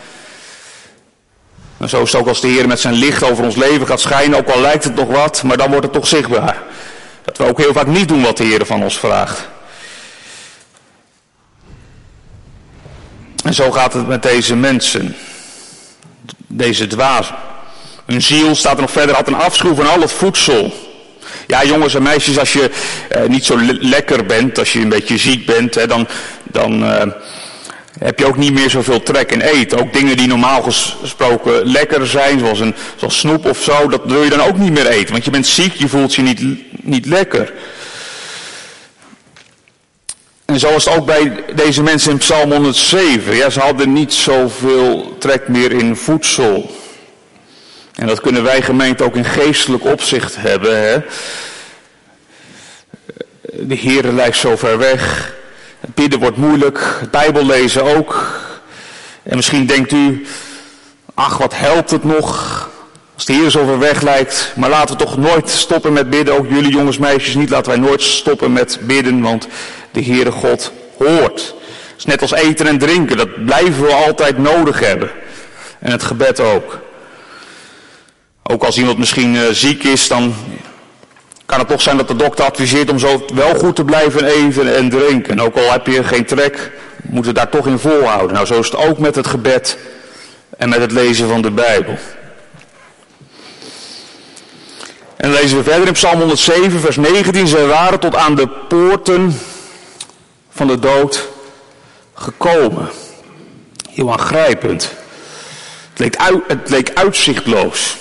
En zo is het ook als de Heer met zijn licht over ons leven gaat schijnen. Ook al lijkt het nog wat, maar dan wordt het toch zichtbaar. Dat we ook heel vaak niet doen wat de Heer van ons vraagt. En zo gaat het met deze mensen. Deze dwazen. Hun ziel, staat er nog verder, had een afschuw van al het voedsel. Ja, jongens en meisjes, als je niet zo lekker bent, als je een beetje ziek bent, hè, dan heb je ook niet meer zoveel trek in eten. Ook dingen die normaal gesproken lekker zijn, zoals snoep of zo, dat wil je dan ook niet meer eten. Want je bent ziek, je voelt je niet lekker. En zo was het ook bij deze mensen in Psalm 107. Ja, ze hadden niet zoveel trek meer in voedsel. En dat kunnen wij gemeente ook in geestelijk opzicht hebben. Hè? De Heer lijkt zo ver weg. Het bidden wordt moeilijk. Het Bijbel lezen ook. En misschien denkt u, ach wat helpt het nog. Als de Heer zo ver weg lijkt. Maar laten we toch nooit stoppen met bidden. Ook jullie jongens, meisjes niet. Laten wij nooit stoppen met bidden. Want de Heere God hoort. Het is net als eten en drinken. Dat blijven we altijd nodig hebben. En het gebed ook. Ook als iemand misschien ziek is, dan kan het toch zijn dat de dokter adviseert om zo wel goed te blijven eten en drinken. Ook al heb je geen trek, moet je daar toch in volhouden. Nou, zo is het ook met het gebed en met het lezen van de Bijbel. En dan lezen we verder in Psalm 107, vers 19. Zij waren tot aan de poorten van de dood gekomen. Heel aangrijpend. Het leek uitzichtloos.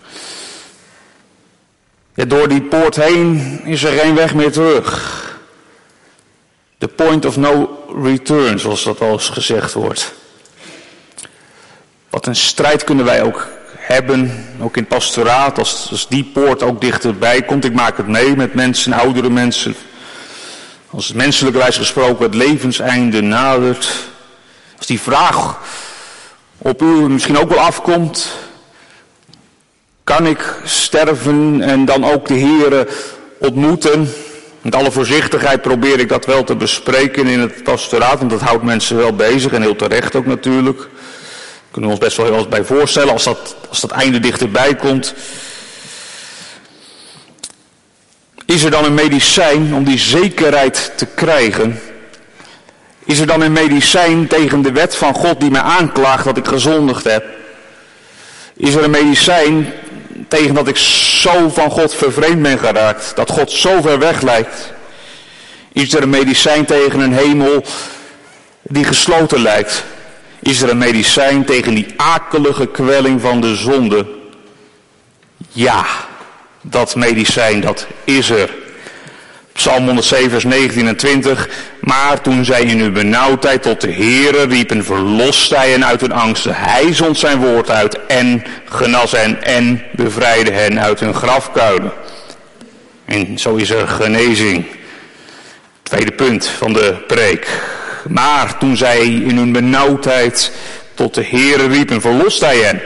Ja, door die poort heen is er geen weg meer terug. The point of no return, zoals dat wel eens gezegd wordt. Wat een strijd kunnen wij ook hebben, ook in het pastoraat, als die poort ook dichterbij komt. Ik maak het mee met mensen, oudere mensen. Als het menselijkerwijs gesproken het levenseinde nadert. Als die vraag op u misschien ook wel afkomt. Kan ik sterven en dan ook de Heere ontmoeten? Met alle voorzichtigheid probeer ik dat wel te bespreken in het pastoraat, want dat houdt mensen wel bezig en heel terecht ook natuurlijk. Daar kunnen we ons best wel heel wat bij voorstellen als dat einde dichterbij komt. Is er dan een medicijn om die zekerheid te krijgen? Is er dan een medicijn tegen de wet van God die mij aanklaagt dat ik gezondigd heb? Is er een medicijn tegen dat ik zo van God vervreemd ben geraakt, dat God zo ver weg lijkt? Is er een medicijn tegen een hemel die gesloten lijkt? Is er een medicijn tegen die akelige kwelling van de zonde? Ja, dat medicijn, dat is er. Psalm 107 vers 19 en 20. Maar toen zij in hun benauwdheid tot de Heere riepen, verloste hij hen uit hun angsten. Hij zond zijn woord uit en genas hen en bevrijdde hen uit hun grafkuilen. En zo is er genezing. Tweede punt van de preek. Maar toen zij in hun benauwdheid tot de Heere riepen, verloste hij hen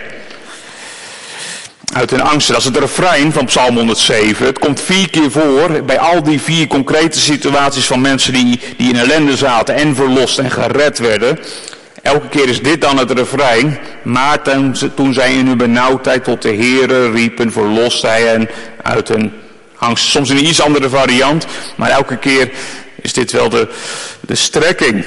uit hun angsten. Dat is het refrein van Psalm 107. Het komt 4 keer voor bij al die 4 concrete situaties van mensen die in ellende zaten en verlost en gered werden. Elke keer is dit dan het refrein. Maar toen zij in hun benauwdheid tot de Heere riepen, verloste hij hen uit hun angst. Soms in een iets andere variant, maar elke keer is dit wel de strekking.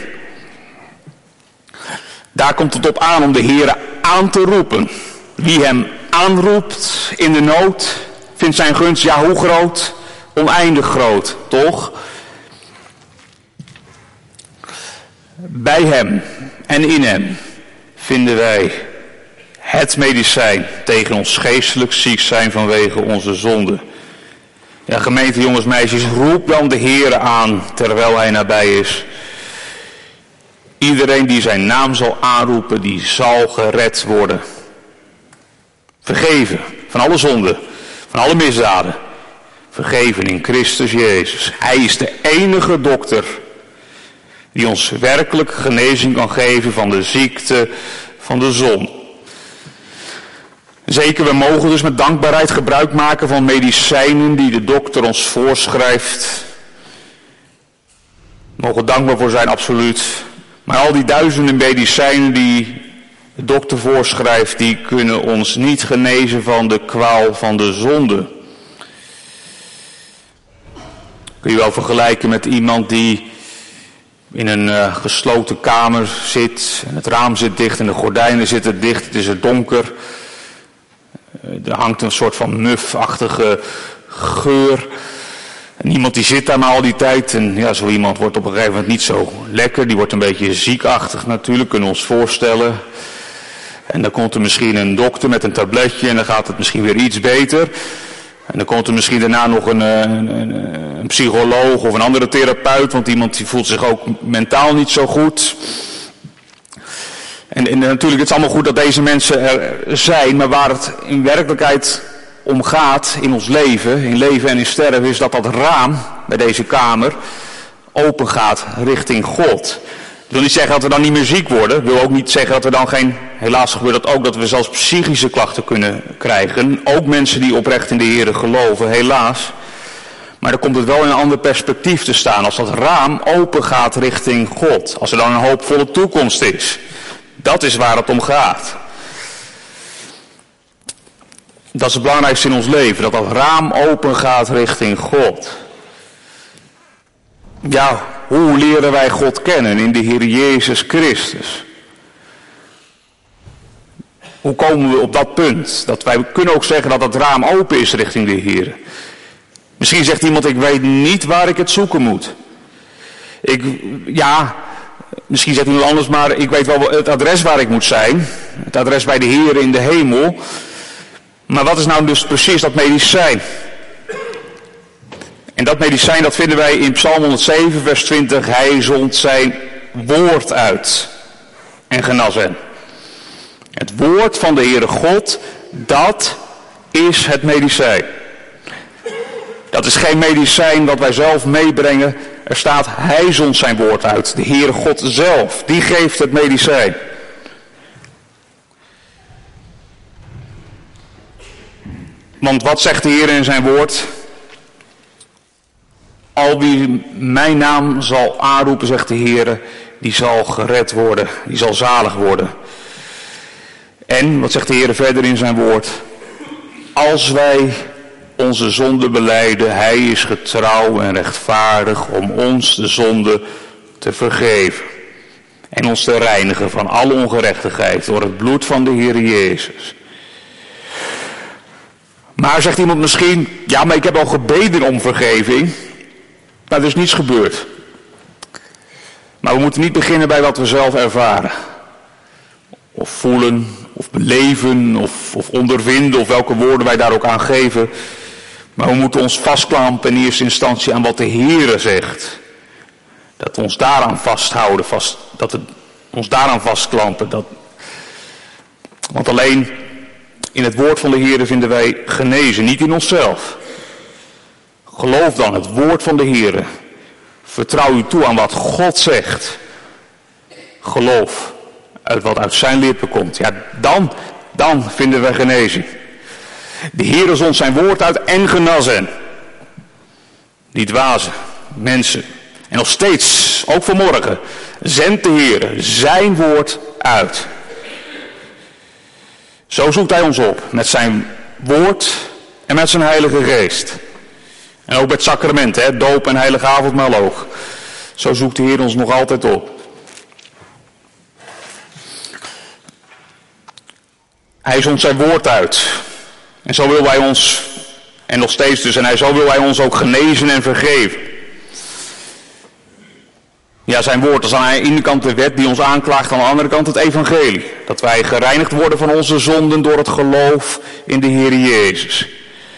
Daar komt het op aan om de Heere aan te roepen. Wie hem aanroept in de nood, vindt zijn gunst, ja, hoe groot? Oneindig groot, toch? Bij hem en in hem vinden wij het medicijn tegen ons geestelijk ziek zijn vanwege onze zonde. Ja, gemeente, jongens, meisjes, roep dan de Heere aan terwijl hij nabij is. Iedereen die zijn naam zal aanroepen, die zal gered worden. Vergeven van alle zonden, van alle misdaden. Vergeven in Christus Jezus. Hij is de enige dokter die ons werkelijk genezing kan geven van de ziekte van de zonde. Zeker, we mogen dus met dankbaarheid gebruik maken van medicijnen die de dokter ons voorschrijft. We mogen dankbaar voor zijn, absoluut. Maar al die duizenden medicijnen die de dokter voorschrijft, die kunnen ons niet genezen van de kwaal van de zonde. Kun je wel vergelijken met iemand die in een gesloten kamer zit. En het raam zit dicht en de gordijnen zitten dicht. Het is er donker. Er hangt een soort van mufachtige geur. En iemand die zit daar maar al die tijd. En ja, zo iemand wordt op een gegeven moment niet zo lekker. Die wordt een beetje ziekachtig natuurlijk, kunnen we ons voorstellen. En dan komt er misschien een dokter met een tabletje en dan gaat het misschien weer iets beter. En dan komt er misschien daarna nog een psycholoog of een andere therapeut, want iemand die voelt zich ook mentaal niet zo goed. En natuurlijk, het is allemaal goed dat deze mensen er zijn, maar waar het in werkelijkheid om gaat in ons leven, in leven en in sterven, is dat dat raam bij deze kamer open gaat richting God. Ik wil niet zeggen dat we dan niet meer ziek worden. Ik wil ook niet zeggen dat we dan geen, helaas gebeurt dat ook, dat we zelfs psychische klachten kunnen krijgen. Ook mensen die oprecht in de Heere geloven, helaas. Maar dan komt het wel in een ander perspectief te staan. Als dat raam open gaat richting God. Als er dan een hoopvolle toekomst is. Dat is waar het om gaat. Dat is het belangrijkste in ons leven. Dat dat raam open gaat richting God. Ja, hoe leren wij God kennen in de Heer Jezus Christus? Hoe komen we op dat punt? Dat wij kunnen ook zeggen dat het raam open is richting de Heer. Misschien zegt iemand, ik weet niet waar ik het zoeken moet. Misschien zegt iemand anders, maar ik weet wel het adres waar ik moet zijn. Het adres bij de Heer in de hemel. Maar wat is nou dus precies dat medicijn? En dat medicijn, dat vinden wij in Psalm 107, vers 20. Hij zond zijn woord uit en genas hen. Het woord van de Heere God, dat is het medicijn. Dat is geen medicijn wat wij zelf meebrengen. Er staat, hij zond zijn woord uit. De Heere God zelf, die geeft het medicijn. Want wat zegt de Heer in zijn woord? Al wie mijn naam zal aanroepen, zegt de Heer, die zal gered worden, die zal zalig worden. En, wat zegt de Heer verder in zijn woord? Als wij onze zonde belijden, hij is getrouw en rechtvaardig om ons de zonde te vergeven. En ons te reinigen van alle ongerechtigheid door het bloed van de Heer Jezus. Maar zegt iemand misschien, ja, maar ik heb al gebeden om vergeving. Maar er is niets gebeurd. Maar we moeten niet beginnen bij wat we zelf ervaren. Of voelen, of beleven, of ondervinden, of welke woorden wij daar ook aan geven. Maar we moeten ons vastklampen in eerste instantie aan wat de Heere zegt. Dat we ons daaraan vasthouden, dat we ons daaraan vastklampen. Want alleen in het woord van de Heere vinden wij genezen, niet in onszelf. Geloof dan het woord van de Heere. Vertrouw u toe aan wat God zegt. Geloof uit wat uit zijn lippen komt. Ja, dan vinden we genezing. De Heere zond zijn woord uit en genas hen. Die dwaze mensen. En nog steeds, ook vanmorgen, zendt de Heere zijn woord uit. Zo zoekt hij ons op met zijn woord en met zijn heilige geest. En ook met sacramenten, doop en heilige avondmaal ook. Zo zoekt de Heer ons nog altijd op. Hij zond zijn woord uit. En zo wil hij ons, en nog steeds dus, zo wil hij ons ook genezen en vergeven. Ja, zijn woord, dat is aan de ene kant de wet die ons aanklaagt, aan de andere kant het evangelie. Dat wij gereinigd worden van onze zonden door het geloof in de Heer Jezus.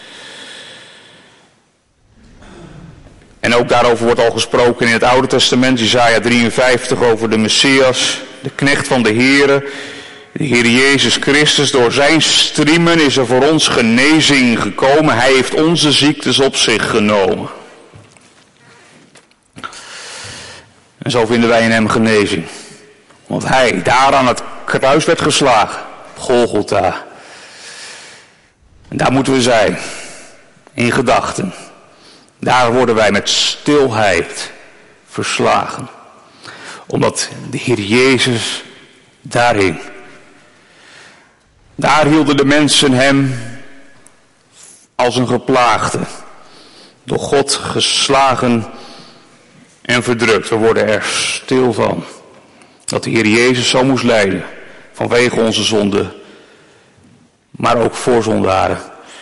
En ook daarover wordt al gesproken in het Oude Testament, Jesaja 53, over de Messias, de knecht van de Heere. De Heer Jezus Christus, door zijn striemen is er voor ons genezing gekomen. Hij heeft onze ziektes op zich genomen. En zo vinden wij in hem genezing. Want hij daar aan het kruis werd geslagen. Golgotha. En daar moeten we zijn. In gedachten. Daar worden wij met stilheid verslagen. Omdat de Heer Jezus daar hing. Daar hielden de mensen hem als een geplaagde. Door God geslagen en verdrukt. We worden er stil van. Dat de Heer Jezus zo moest lijden. Vanwege onze zonde. Maar ook voor zondaren.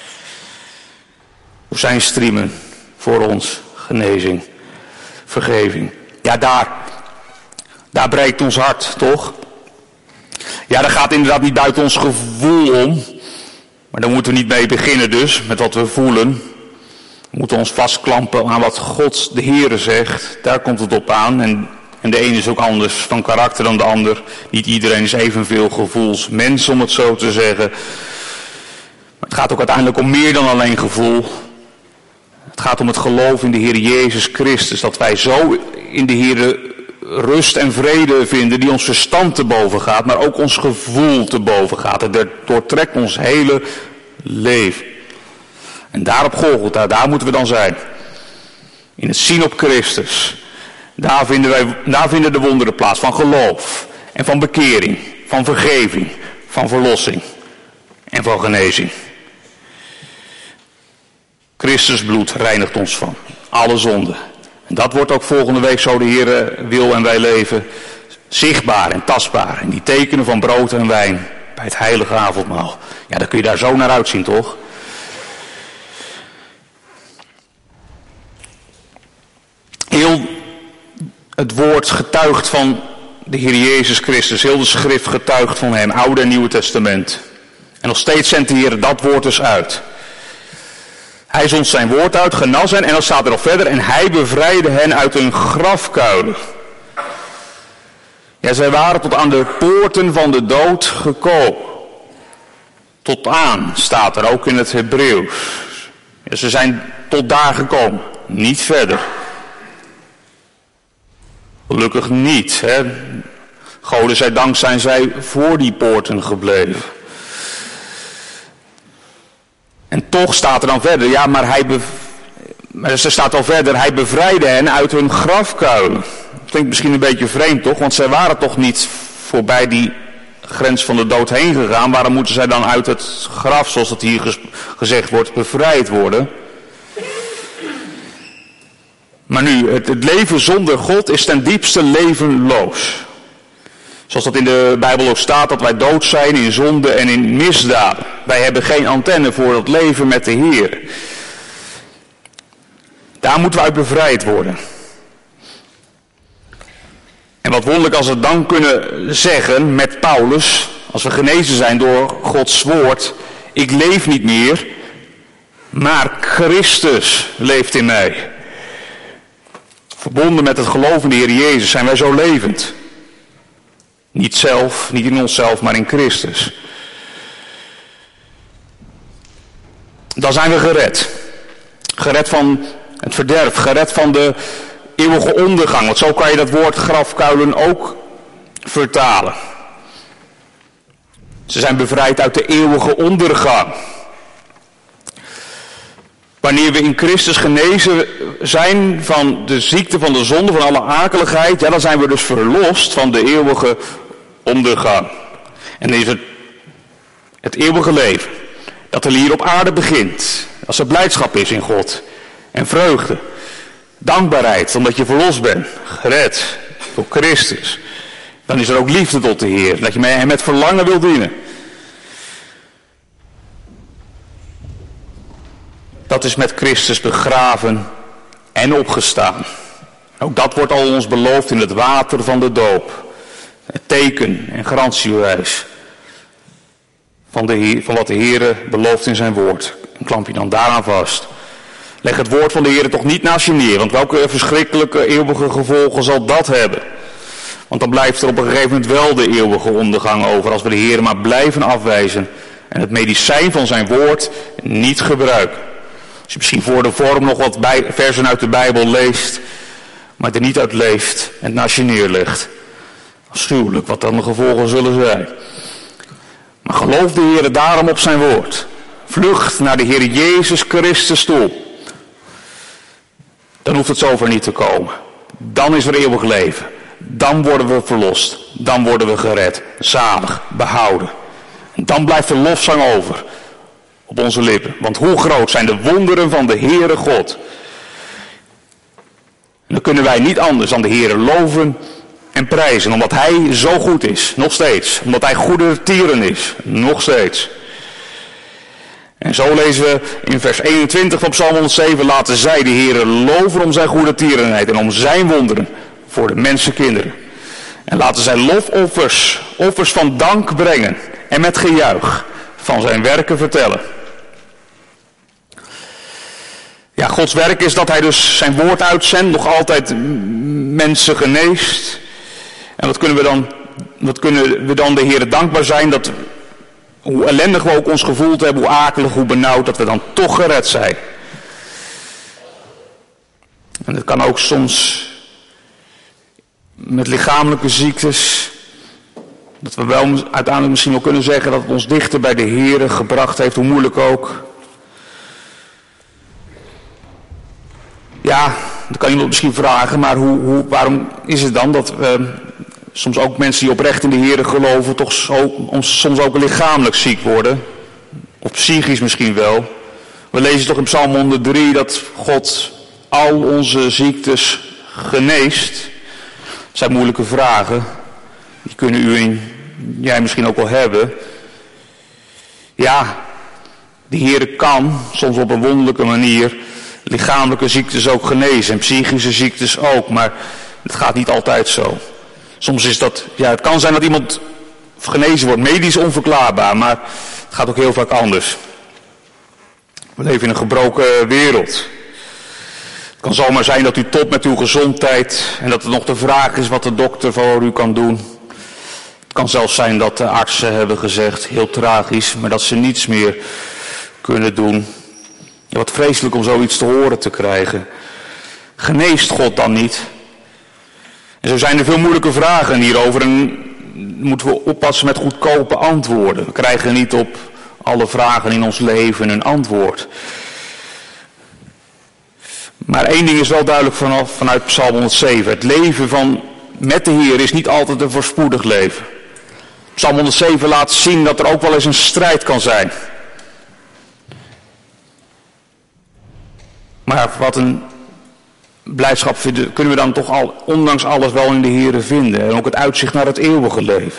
Voor zijn striemen. Voor ons genezing. Vergeving. Ja, daar breekt ons hart, toch? Ja, dat gaat inderdaad niet buiten ons gevoel om. Maar daar moeten we niet mee beginnen dus, met wat we voelen. We moeten ons vastklampen aan wat God de Heere zegt. Daar komt het op aan. En de ene is ook anders van karakter dan de ander. Niet iedereen is evenveel gevoelsmens, om het zo te zeggen. Maar het gaat ook uiteindelijk om meer dan alleen gevoel. Het gaat om het geloof in de Heer Jezus Christus. Dat wij zo in de Heere rust en vrede vinden die ons verstand te boven gaat, maar ook ons gevoel te boven gaat. En dat doortrekt ons hele leven. En daar op Golgotha, daar moeten we dan zijn. In het zien op Christus. Daar vinden de wonderen plaats van geloof en van bekering, van vergeving, van verlossing en van genezing. Christus bloed reinigt ons van alle zonden. En dat wordt ook volgende week, zo de Heer wil en wij leven, zichtbaar en tastbaar. En die tekenen van brood en wijn bij het heilige avondmaal. Ja, dan kun je daar zo naar uitzien, toch? Heel het woord getuigt van de Heer Jezus Christus. Heel de schrift getuigt van hem, Oude en Nieuwe Testament. En nog steeds zendt de Heer dat woord dus uit. Hij zond zijn woord uit, genas hen, en dan staat er nog verder, en hij bevrijdde hen uit hun grafkuilen. Ja, zij waren tot aan de poorten van de dood gekomen. Tot aan, staat er ook in het Hebreeuws. Ja, ze zijn tot daar gekomen, niet verder. Gelukkig niet, hè. Gode zij dank zijn zij voor die poorten gebleven. En toch staat er dan verder, ja, maar er staat al verder, hij bevrijdde hen uit hun grafkuilen. Dat klinkt misschien een beetje vreemd, toch? Want zij waren toch niet voorbij die grens van de dood heen gegaan. Waarom moeten zij dan uit het graf, zoals dat hier gezegd wordt, bevrijd worden? Maar nu, het leven zonder God is ten diepste levenloos. Zoals dat in de Bijbel ook staat, dat wij dood zijn in zonde en in misdaad. Wij hebben geen antenne voor het leven met de Heer. Daar moeten we uit bevrijd worden. En wat wonderlijk als we dan kunnen zeggen met Paulus, als we genezen zijn door Gods woord, ik leef niet meer, Maar Christus leeft in mij. Verbonden met het geloof in de Heer Jezus zijn wij zo levend. Niet zelf, niet in onszelf, maar in Christus. Dan zijn we gered. Gered van het verderf, gered van de eeuwige ondergang. Want zo kan je dat woord grafkuilen ook vertalen. Ze zijn bevrijd uit de eeuwige ondergang. Wanneer we in Christus genezen zijn van de ziekte, van de zonde, van alle akeligheid, ja, dan zijn we dus verlost van de eeuwige ondergang. En dan is het eeuwige leven, dat er hier op aarde begint, als er blijdschap is in God en vreugde, dankbaarheid, omdat je verlost bent, gered door Christus. Dan is er ook liefde tot de Heer, dat je hem met verlangen wilt dienen. Dat is met Christus begraven en opgestaan. Ook dat wordt al ons beloofd in het water van de doop. Het teken en garantiebewijs van wat de Heer belooft in zijn woord. En klamp je dan daaraan vast. Leg het woord van de Heer toch niet naast je neer, want welke verschrikkelijke eeuwige gevolgen zal dat hebben? Want dan blijft er op een gegeven moment wel de eeuwige ondergang over, als we de Heer maar blijven afwijzen en het medicijn van zijn woord niet gebruiken. Als je misschien voor de vorm nog wat versen uit de Bijbel leest, maar er niet uit leeft en het naast je neerlegt. Afschuwelijk wat dan de gevolgen zullen zijn. Maar geloof de Heer daarom op zijn woord. Vlucht naar de Heer Jezus Christus toe. Dan hoeft het zover niet te komen. Dan is er eeuwig leven. Dan worden we verlost. Dan worden we gered. Zalig. Behouden. En dan blijft er lofzang over. Op onze lippen. Want hoe groot zijn de wonderen van de Heere God. En dan kunnen wij niet anders dan de Heere loven en prijzen. Omdat Hij zo goed is. Nog steeds. Omdat Hij goede tieren is. Nog steeds. En zo lezen we in vers 21 van Psalm 107. Laten zij de Heere loven om zijn goede tierenheid. En om zijn wonderen voor de mensenkinderen. En laten zij lofoffers. Offers van dank brengen. En met gejuich van zijn werken vertellen. Ja, Gods werk is dat hij dus zijn woord uitzendt, nog altijd mensen geneest. En wat kunnen we dan de Heer dankbaar zijn, dat hoe ellendig we ook ons gevoeld hebben, hoe akelig, hoe benauwd, dat we dan toch gered zijn. En dat kan ook soms met lichamelijke ziektes, dat we wel uiteindelijk misschien wel kunnen zeggen dat het ons dichter bij de Heer gebracht heeft, hoe moeilijk ook. Ja, dan kan iemand misschien vragen, maar waarom is het dan dat soms ook mensen die oprecht in de Heer geloven toch soms ook lichamelijk ziek worden? Of psychisch misschien wel. We lezen toch in Psalm 103 dat God al onze ziektes geneest. Dat zijn moeilijke vragen. Die kunnen u en jij misschien ook wel hebben. Ja, de Heer kan soms op een wonderlijke manier lichamelijke ziektes ook genezen en psychische ziektes ook, maar het gaat niet altijd zo. Soms is dat, ja, het kan zijn dat iemand genezen wordt, medisch onverklaarbaar, maar het gaat ook heel vaak anders. We leven in een gebroken wereld. Het kan zomaar zijn dat u topt met uw gezondheid en dat het nog de vraag is wat de dokter voor u kan doen. Het kan zelfs zijn dat de artsen hebben gezegd, heel tragisch, maar dat ze niets meer kunnen doen. Ja, wat vreselijk om zoiets te horen te krijgen. Geneest God dan niet? En zo zijn er veel moeilijke vragen hierover en moeten we oppassen met goedkope antwoorden. We krijgen niet op alle vragen in ons leven een antwoord. Maar één ding is wel duidelijk vanuit Psalm 107. Het leven met de Heer is niet altijd een voorspoedig leven. Psalm 107 laat zien dat er ook wel eens een strijd kan zijn. Maar wat een blijdschap kunnen we dan toch ondanks alles wel in de Heere vinden. En ook het uitzicht naar het eeuwige leven.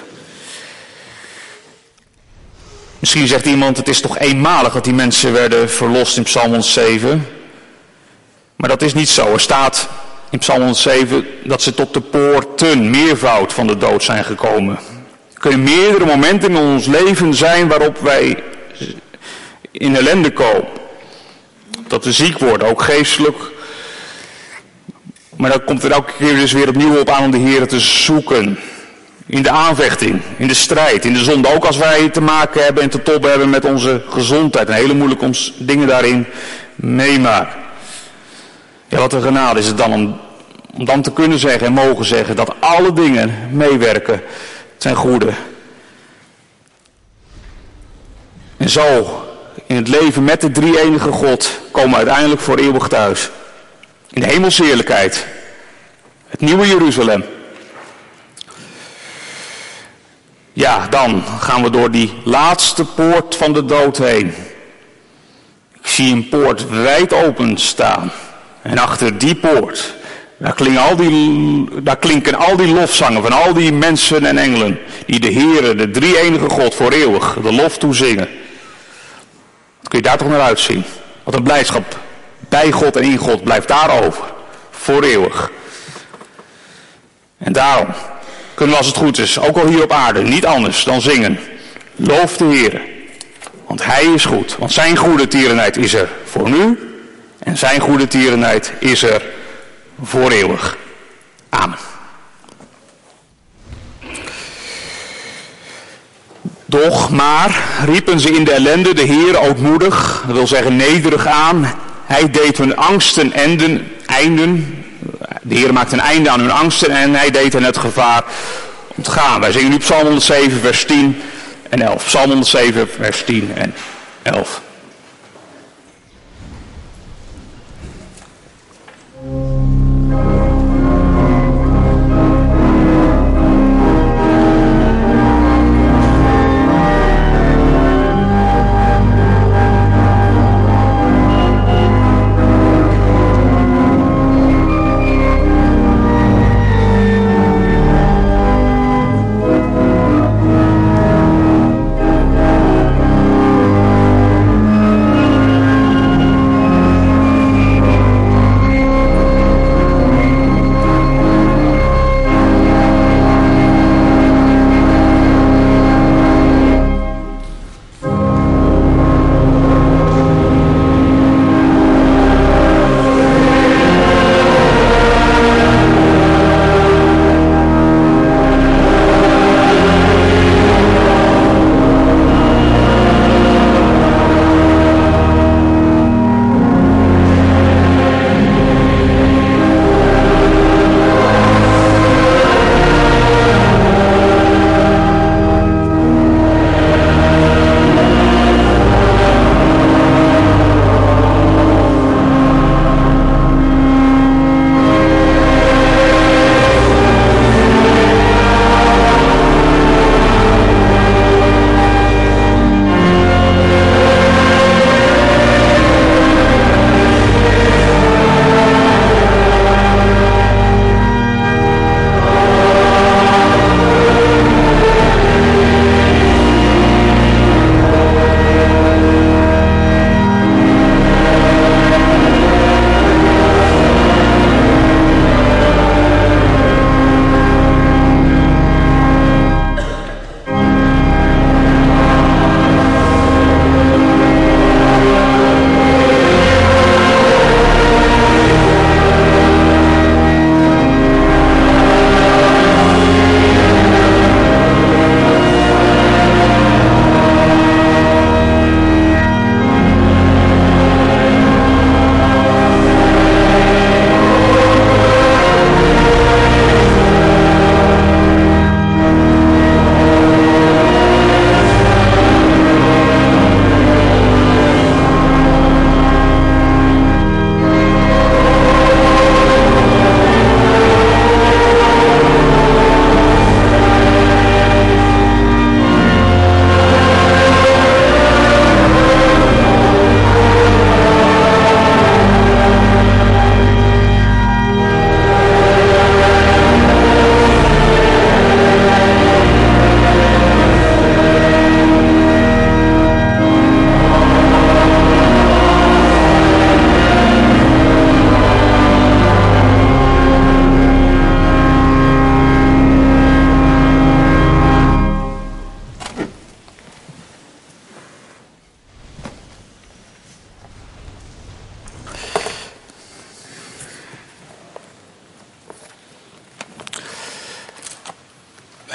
Misschien zegt iemand, het is toch eenmalig dat die mensen werden verlost in Psalm 107. Maar dat is niet zo. Er staat in Psalm 107 dat ze tot de poorten, meervoud van de dood zijn gekomen. Er kunnen meerdere momenten in ons leven zijn waarop wij in ellende komen. Dat we ziek worden, ook geestelijk. Maar dan komt er elke keer dus weer opnieuw op aan om de Heer te zoeken. In de aanvechting, in de strijd, in de zonde. Ook als wij te maken hebben en te toppen hebben met onze gezondheid. En hele moeilijke dingen daarin meemaken. Ja, wat een genade is het dan om dan te kunnen zeggen en mogen zeggen dat alle dingen meewerken ten goede. En zo, in het leven met de drie-enige God, komen we uiteindelijk voor eeuwig thuis. In de hemelse heerlijkheid. Het nieuwe Jeruzalem. Ja, dan gaan we door die laatste poort van de dood heen. Ik zie een poort wijd open staan. En achter die poort, daar klinken al die lofzangen van al die mensen en engelen. Die de Heere, de drie-enige God, voor eeuwig de lof toezingen. Wat kun je daar toch naar uitzien? Wat een blijdschap bij God en in God blijft daarover. Voor eeuwig. En daarom kunnen we als het goed is, ook al hier op aarde, niet anders dan zingen. Loof de Heere. Want Hij is goed. Want zijn goede tierenheid is er voor nu. En zijn goede tierenheid is er voor eeuwig. Amen. Doch, maar, riepen ze in de ellende de Heer ootmoedig, dat wil zeggen nederig aan. Hij deed hun angsten einden. De Heer maakte een einde aan hun angsten en hij deed hen het gevaar ontgaan. Wij zingen nu Psalm 107 vers 10 en 11. Psalm 107 vers 10 en 11.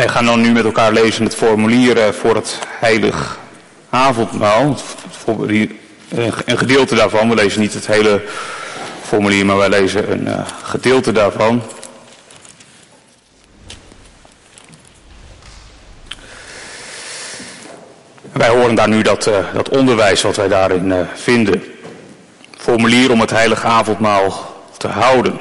Wij gaan dan nu met elkaar lezen het formulier voor het heilig avondmaal. Een gedeelte daarvan. We lezen niet het hele formulier, maar wij lezen een gedeelte daarvan. Wij horen daar nu dat onderwijs wat wij daarin vinden. Formulier om het heilige avondmaal te houden.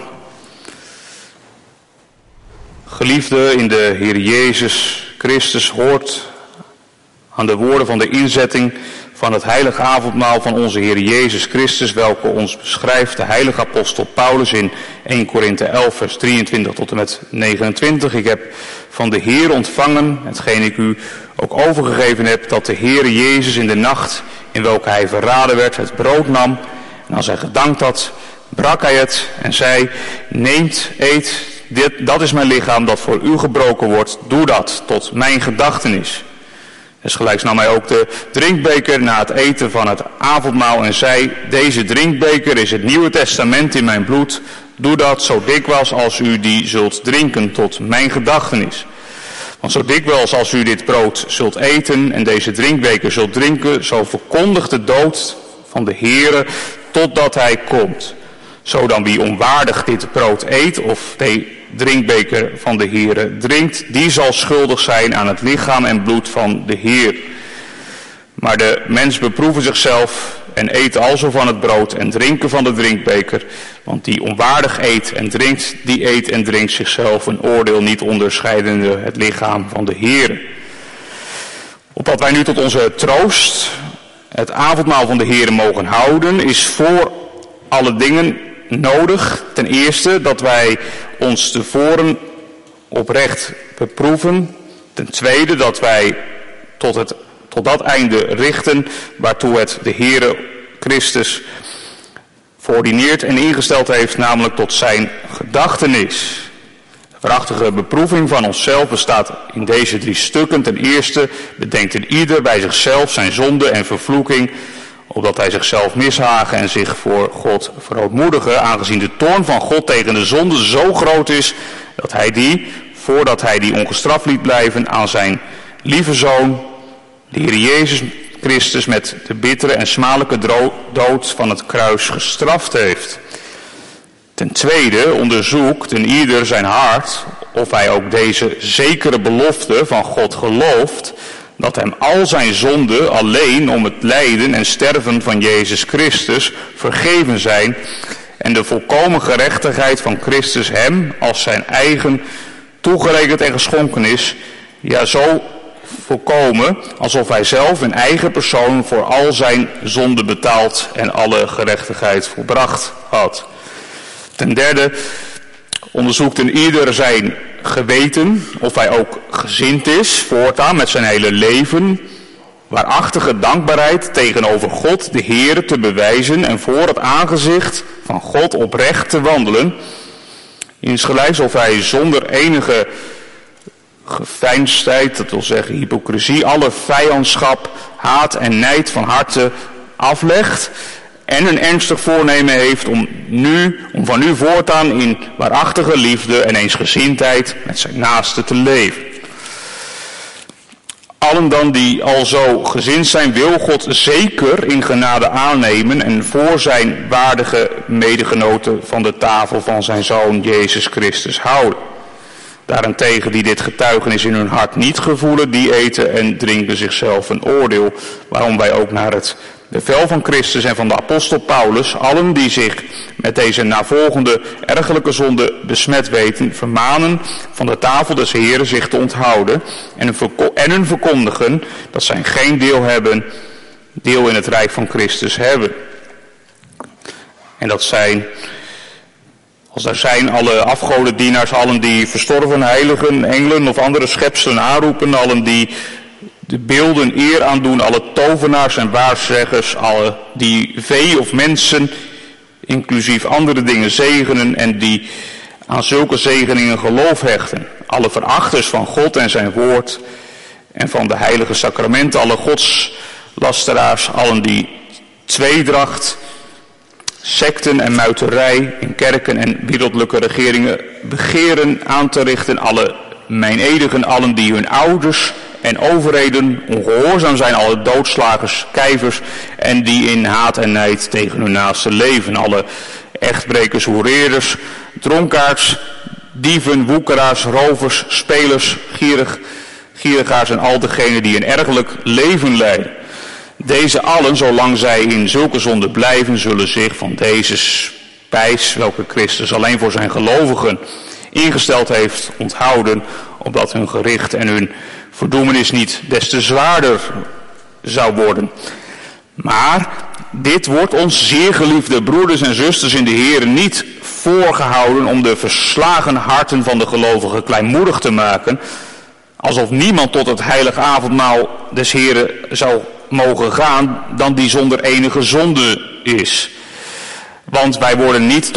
Geliefde in de Heer Jezus Christus, hoort aan de woorden van de inzetting van het heilige avondmaal van onze Heer Jezus Christus, welke ons beschrijft de heilige apostel Paulus in 1 Korinthe 11 vers 23 tot en met 29. Ik heb van de Heer ontvangen, hetgeen ik u ook overgegeven heb, dat de Heer Jezus in de nacht in welke hij verraden werd het brood nam, en als hij gedankt had, brak hij het en zei: neemt, eet, dat is mijn lichaam dat voor u gebroken wordt, doe dat tot mijn gedachtenis. Desgelijks nam hij ook de drinkbeker na het eten van het avondmaal en zei: deze drinkbeker is het Nieuwe Testament in mijn bloed, doe dat zo dikwijls als u die zult drinken tot mijn gedachtenis. Want zo dikwijls als u dit brood zult eten en deze drinkbeker zult drinken, zo verkondigt de dood van de Heere totdat hij komt. Zo dan wie onwaardig dit brood eet of de drinkbeker van de Heere drinkt, die zal schuldig zijn aan het lichaam en bloed van de Heer. Maar de mens beproeven zichzelf en eet alzo van het brood en drinken van de drinkbeker. Want die onwaardig eet en drinkt, die eet en drinkt zichzelf een oordeel niet onderscheidende het lichaam van de Heer. Opdat wij nu tot onze troost het avondmaal van de Heer mogen houden, is voor alle dingen nodig, ten eerste, dat wij ons tevoren oprecht beproeven. Ten tweede, dat wij tot dat einde richten, waartoe het de Heere Christus verordineerd en ingesteld heeft, namelijk tot zijn gedachtenis. De prachtige beproeving van onszelf bestaat in deze 3 stukken. Ten eerste bedenkt een ieder bij zichzelf zijn zonde en vervloeking, opdat hij zichzelf mishagen en zich voor God verootmoedigen, aangezien de toorn van God tegen de zonde zo groot is, dat hij die, voordat hij die ongestraft liet blijven, aan zijn lieve Zoon, de Heer Jezus Christus, met de bittere en smadelijke dood van het kruis gestraft heeft. Ten tweede onderzoekt een ieder zijn hart, of hij ook deze zekere belofte van God gelooft, dat hem al zijn zonden alleen om het lijden en sterven van Jezus Christus vergeven zijn en de volkomen gerechtigheid van Christus hem als zijn eigen toegerekend en geschonken is, ja zo volkomen alsof hij zelf in eigen persoon voor al zijn zonden betaald en alle gerechtigheid volbracht had. Ten derde onderzoekt een ieder zijn geweten, of hij ook gezind is voortaan met zijn hele leven waarachtige dankbaarheid tegenover God de Heer te bewijzen en voor het aangezicht van God oprecht te wandelen, insgelijks of hij zonder enige geveinsdheid, dat wil zeggen hypocrisie, alle vijandschap, haat en nijd van harte aflegt en een ernstig voornemen heeft om van nu voortaan in waarachtige liefde en eensgezindheid met zijn naaste te leven. Allen dan die al zo gezind zijn, wil God zeker in genade aannemen en voor zijn waardige medegenoten van de tafel van zijn Zoon Jezus Christus houden. Daarentegen die dit getuigenis in hun hart niet gevoelen, die eten en drinken zichzelf een oordeel, waarom wij ook naar het bevel van Christus en van de apostel Paulus, allen die zich met deze navolgende ergelijke zonde besmet weten, vermanen van de tafel des Heren zich te onthouden en hun verkondigen dat zij geen deel in het rijk van Christus hebben. En dat zijn, als er zijn alle afgodendienaars, allen die verstorven heiligen, engelen of andere schepselen aanroepen, allen die de beelden eer aandoen, alle tovenaars en waarzeggers, alle die vee of mensen, inclusief andere dingen zegenen en die aan zulke zegeningen geloof hechten. Alle verachters van God en zijn woord en van de heilige sacramenten, alle godslasteraars, allen die tweedracht, secten en muiterij in kerken en wereldlijke regeringen begeren aan te richten, alle meenedigen allen die hun ouders en overheden ongehoorzaam zijn, alle doodslagers, kijvers en die in haat en nijd tegen hun naaste leven. Alle echtbrekers, hoereerders, dronkaards, dieven, woekeraars, rovers, spelers, gierigaars en al degenen die een ergelijk leven leiden. Deze allen, zolang zij in zulke zonde blijven, zullen zich van deze spijs, welke Christus alleen voor zijn gelovigen ingesteld heeft, onthouden, opdat hun gericht en hun verdoemenis niet des te zwaarder zou worden. Maar dit wordt ons, zeer geliefde broeders en zusters in de Heer, niet voorgehouden om de verslagen harten van de gelovigen kleinmoedig te maken, alsof niemand tot het heilige avondmaal des Heren zou mogen gaan dan die zonder enige zonde is. Want wij komen niet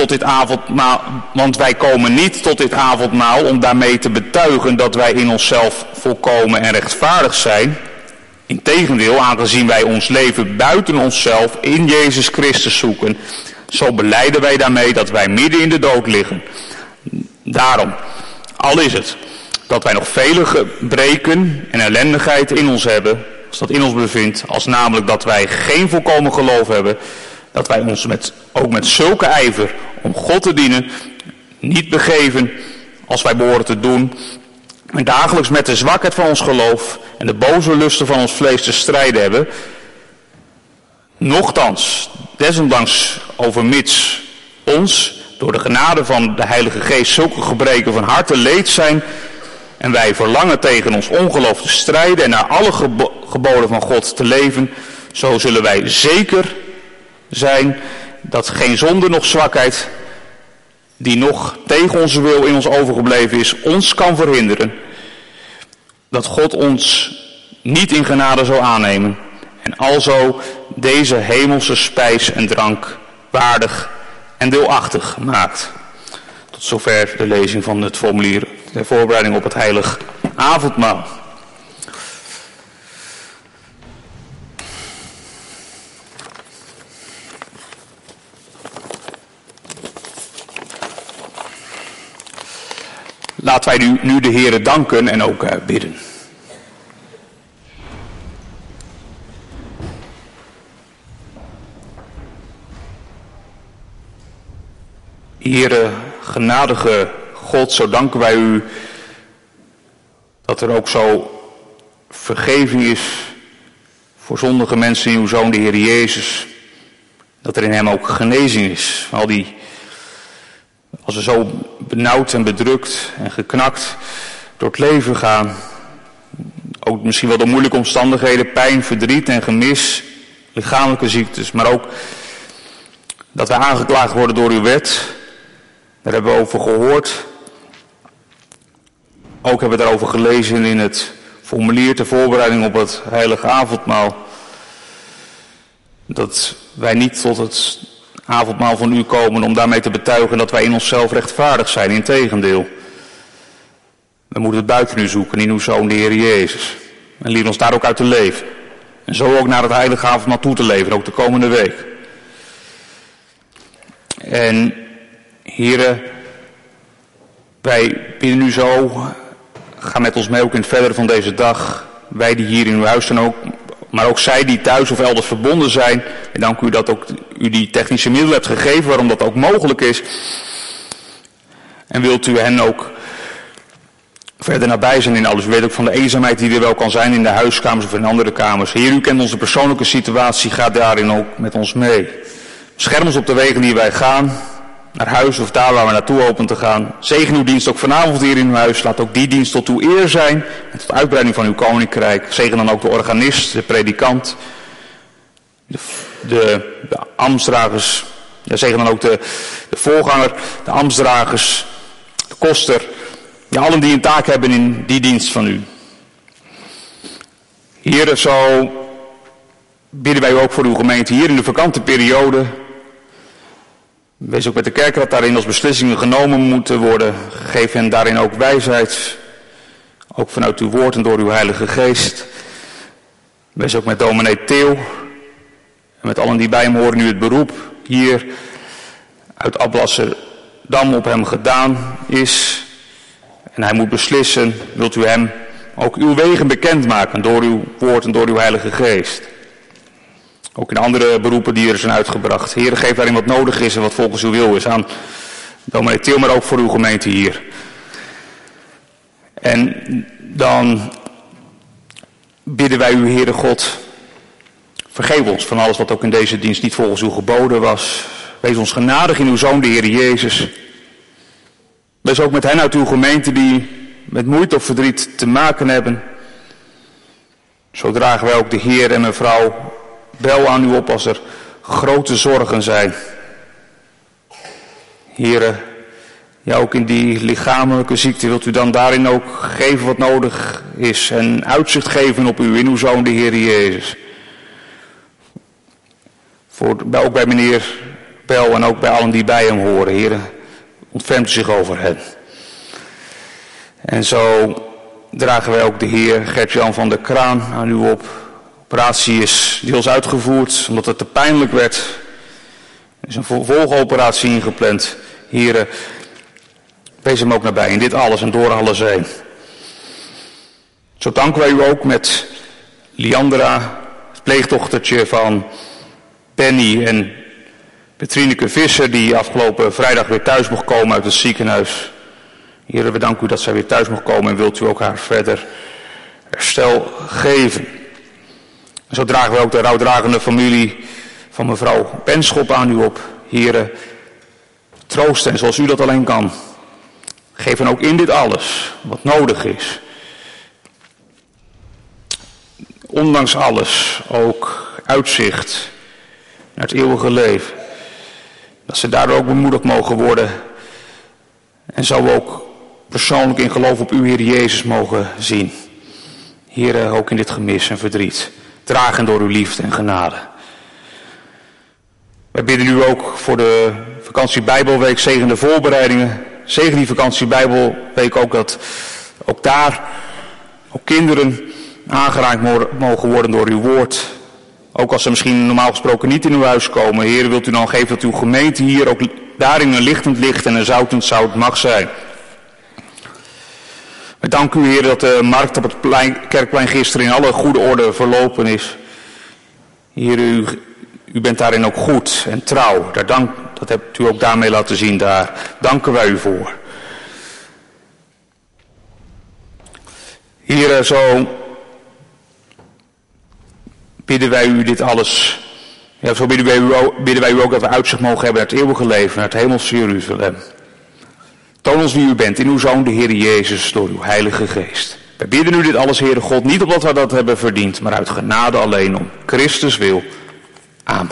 tot dit avondmaal om daarmee te betuigen dat wij in onszelf volkomen en rechtvaardig zijn. Integendeel, aangezien wij ons leven buiten onszelf in Jezus Christus zoeken, zo belijden wij daarmee dat wij midden in de dood liggen. Daarom, al is het dat wij nog vele gebreken en ellendigheid in ons hebben, als dat in ons bevindt, als namelijk dat wij geen volkomen geloof hebben, dat wij ons ook met zulke ijver om God te dienen niet begeven als wij behoren te doen, en dagelijks met de zwakheid van ons geloof en de boze lusten van ons vlees te strijden hebben. Nochtans, desondanks overmits ons door de genade van de Heilige Geest zulke gebreken van harte leed zijn en wij verlangen tegen ons ongeloof te strijden en naar alle geboden van God te leven, zo zullen wij zeker zijn dat geen zonde noch zwakheid die nog tegen onze wil in ons overgebleven is, ons kan verhinderen dat God ons niet in genade zal aannemen en alzo deze hemelse spijs en drank waardig en deelachtig maakt. Tot zover de lezing van het formulier ter voorbereiding op het heilig avondmaal. Laten wij nu de Heere danken en ook bidden. Heere, genadige God, zo danken wij u dat er ook zo vergeving is voor zondige mensen in uw Zoon, de Heer Jezus. Dat er in hem ook genezing is. Als we zo benauwd en bedrukt en geknakt door het leven gaan, ook misschien wel door moeilijke omstandigheden, pijn, verdriet en gemis, lichamelijke ziektes, maar ook dat we aangeklaagd worden door uw wet. Daar hebben we over gehoord. Ook hebben we daarover gelezen in het formulier ter voorbereiding op het heilige avondmaal. Dat wij niet tot het avondmaal van u komen om daarmee te betuigen dat wij in onszelf rechtvaardig zijn. Integendeel. We moeten het buiten u zoeken, in uw Zoon, de Heer Jezus. En leer ons daar ook uit te leven. En zo ook naar het heilige avondmaal toe te leven, ook de komende week. En Heere, wij bidden u zo, ga met ons mee ook in het verdere van deze dag. Wij die hier in uw huis zijn ook, maar ook zij die thuis of elders verbonden zijn. En dank u dat ook u die technische middelen hebt gegeven waarom dat ook mogelijk is. En wilt u hen ook verder nabij zijn in alles. U weet ook van de eenzaamheid die er wel kan zijn in de huiskamers of in andere kamers. Heer, u kent onze persoonlijke situatie, ga daarin ook met ons mee. Bescherm ons op de wegen die wij gaan, naar huis of daar waar we naartoe hopen te gaan. Zegen uw dienst ook vanavond hier in uw huis. Laat ook die dienst tot uw eer zijn en tot uitbreiding van uw koninkrijk. Zegen dan ook de organist, de predikant, de ambtsdragers. Ja, zegen dan ook de voorganger, de ambtsdragers, de koster. Ja, allen die een taak hebben in die dienst van u. Heer, zo bidden wij u ook voor uw gemeente hier in de vakante periode. Wees ook met de kerkraad daarin als beslissingen genomen moeten worden. Geef hen daarin ook wijsheid. Ook vanuit uw woord en door uw Heilige Geest. Wees ook met dominee Theo. En met allen die bij hem horen nu het beroep hier uit Alblasserdam op hem gedaan is. En hij moet beslissen, wilt u hem ook uw wegen bekendmaken door uw woord en door uw Heilige Geest. Ook in andere beroepen die er zijn uitgebracht. Heer, geef daarin wat nodig is en wat volgens uw wil is aan dominee Til, maar ook voor uw gemeente hier. En dan bidden wij u, Heere God, vergeef ons van alles wat ook in deze dienst niet volgens uw geboden was. Wees ons genadig in uw Zoon, de Heer Jezus. Wees ook met hen uit uw gemeente die met moeite of verdriet te maken hebben. Zo dragen wij ook de Heer en mevrouw Bel aan u op als er grote zorgen zijn. Heere, ja, ook in die lichamelijke ziekte wilt u dan daarin ook geven wat nodig is. En uitzicht geven op u in uw Zoon, de Heer Jezus. Ook bij meneer Bel en ook bij allen die bij hem horen. Heere, ontfermt u zich over hen. En zo dragen wij ook de Heer Gert-Jan van der Kraan aan u op. De operatie is deels uitgevoerd omdat het te pijnlijk werd. Er is een vervolgoperatie ingepland. Heere, wees hem ook nabij in dit alles en door alles heen. Zo danken wij u ook met Liandra, het pleegdochtertje van Penny en Petrineke Visser, die afgelopen vrijdag weer thuis mocht komen uit het ziekenhuis. Heere, we danken u dat zij weer thuis mocht komen en wilt u ook haar verder herstel geven. En zo dragen we ook de rouwdragende familie van mevrouw Benschop aan u op. Heere, troost hen zoals u dat alleen kan. Geef hen ook in dit alles wat nodig is. Ondanks alles ook uitzicht naar het eeuwige leven. Dat ze daardoor ook bemoedigd mogen worden. En zo ook persoonlijk in geloof op uw Heer Jezus mogen zien. Heere, ook in dit gemis en verdriet. Dragen door uw liefde en genade. Wij bidden u ook voor de vakantie Bijbelweek, zegen de voorbereidingen. Zegen die vakantie Bijbelweek ook, dat ook daar ook kinderen aangeraakt mogen worden door uw woord. Ook als ze misschien normaal gesproken niet in uw huis komen. Heer, wilt u dan geven dat uw gemeente hier ook daarin een lichtend licht en een zoutend zout mag zijn. We danken u, Heer, dat de markt op het kerkplein gisteren in alle goede orde verlopen is. Heer, u bent daarin ook goed en trouw. Dat hebt u ook daarmee laten zien. Daar danken wij u voor. Heer, zo bidden wij u dit alles. Ja, zo bidden wij u ook dat we uitzicht mogen hebben naar het eeuwige leven, naar het hemelse Jeruzalem. Toon ons wie u bent in uw Zoon, de Heer Jezus, door uw Heilige Geest. Wij bidden u dit alles, Heere God, niet omdat we dat hebben verdiend, maar uit genade alleen om Christus wil. Amen.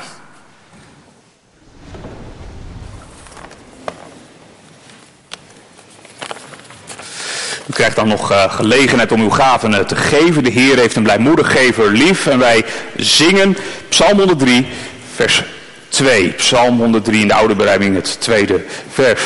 U krijgt dan nog gelegenheid om uw gaven te geven. De Heer heeft een blijmoedig gever lief. En wij zingen Psalm 103, vers 2. Psalm 103 in de oude berijming, het tweede vers.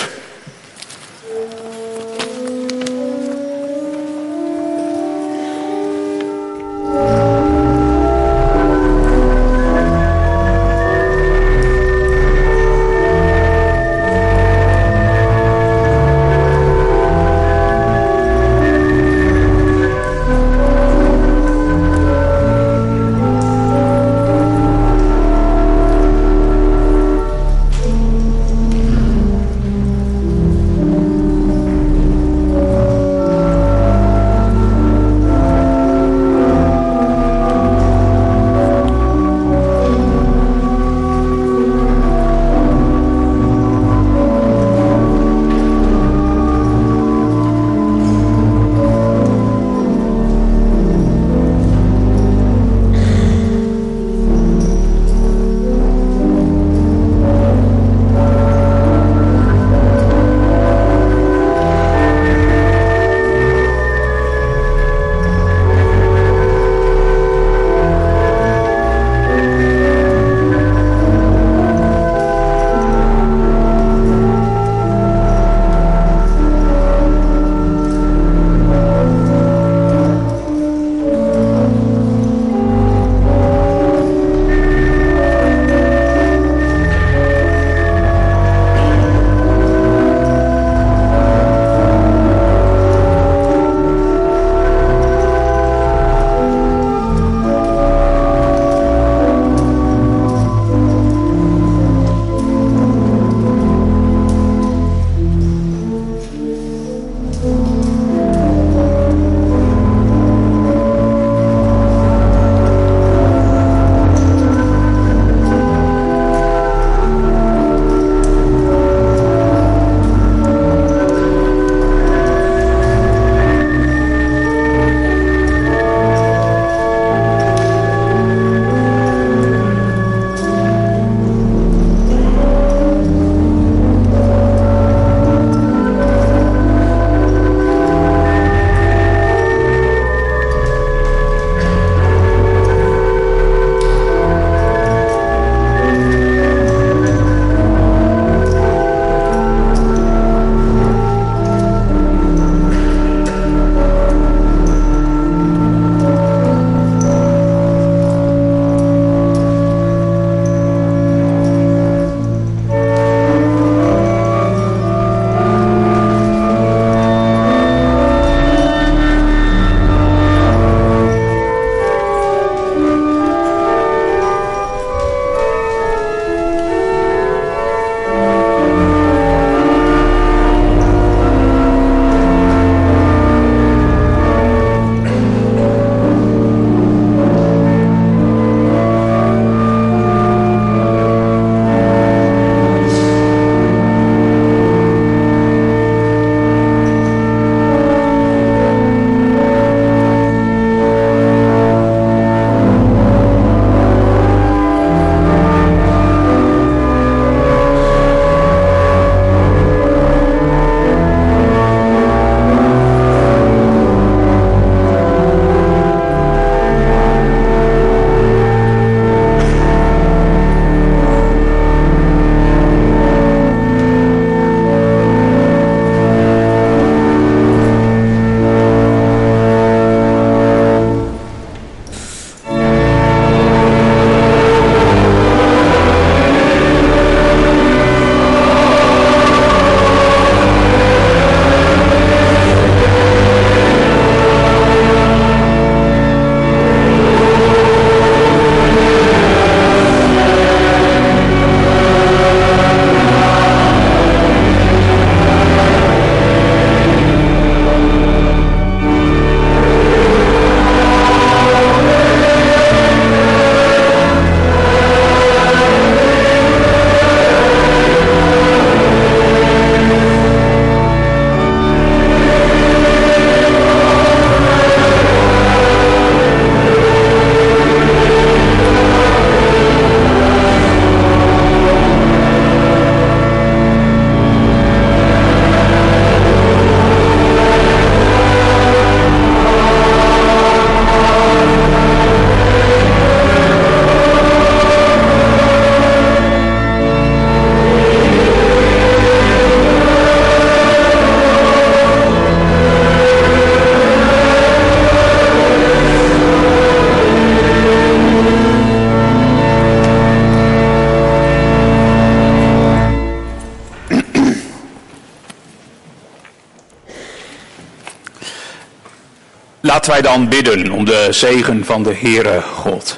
Laten wij dan bidden om de zegen van de Heere God.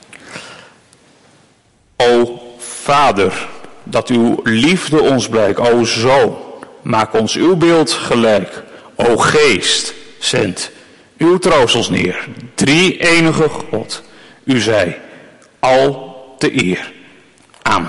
O Vader, dat uw liefde ons blijkt. O Zoon, maak ons uw beeld gelijk. O Geest, zend uw troost ons neer. Drie enige God, u zij al de eer. Amen.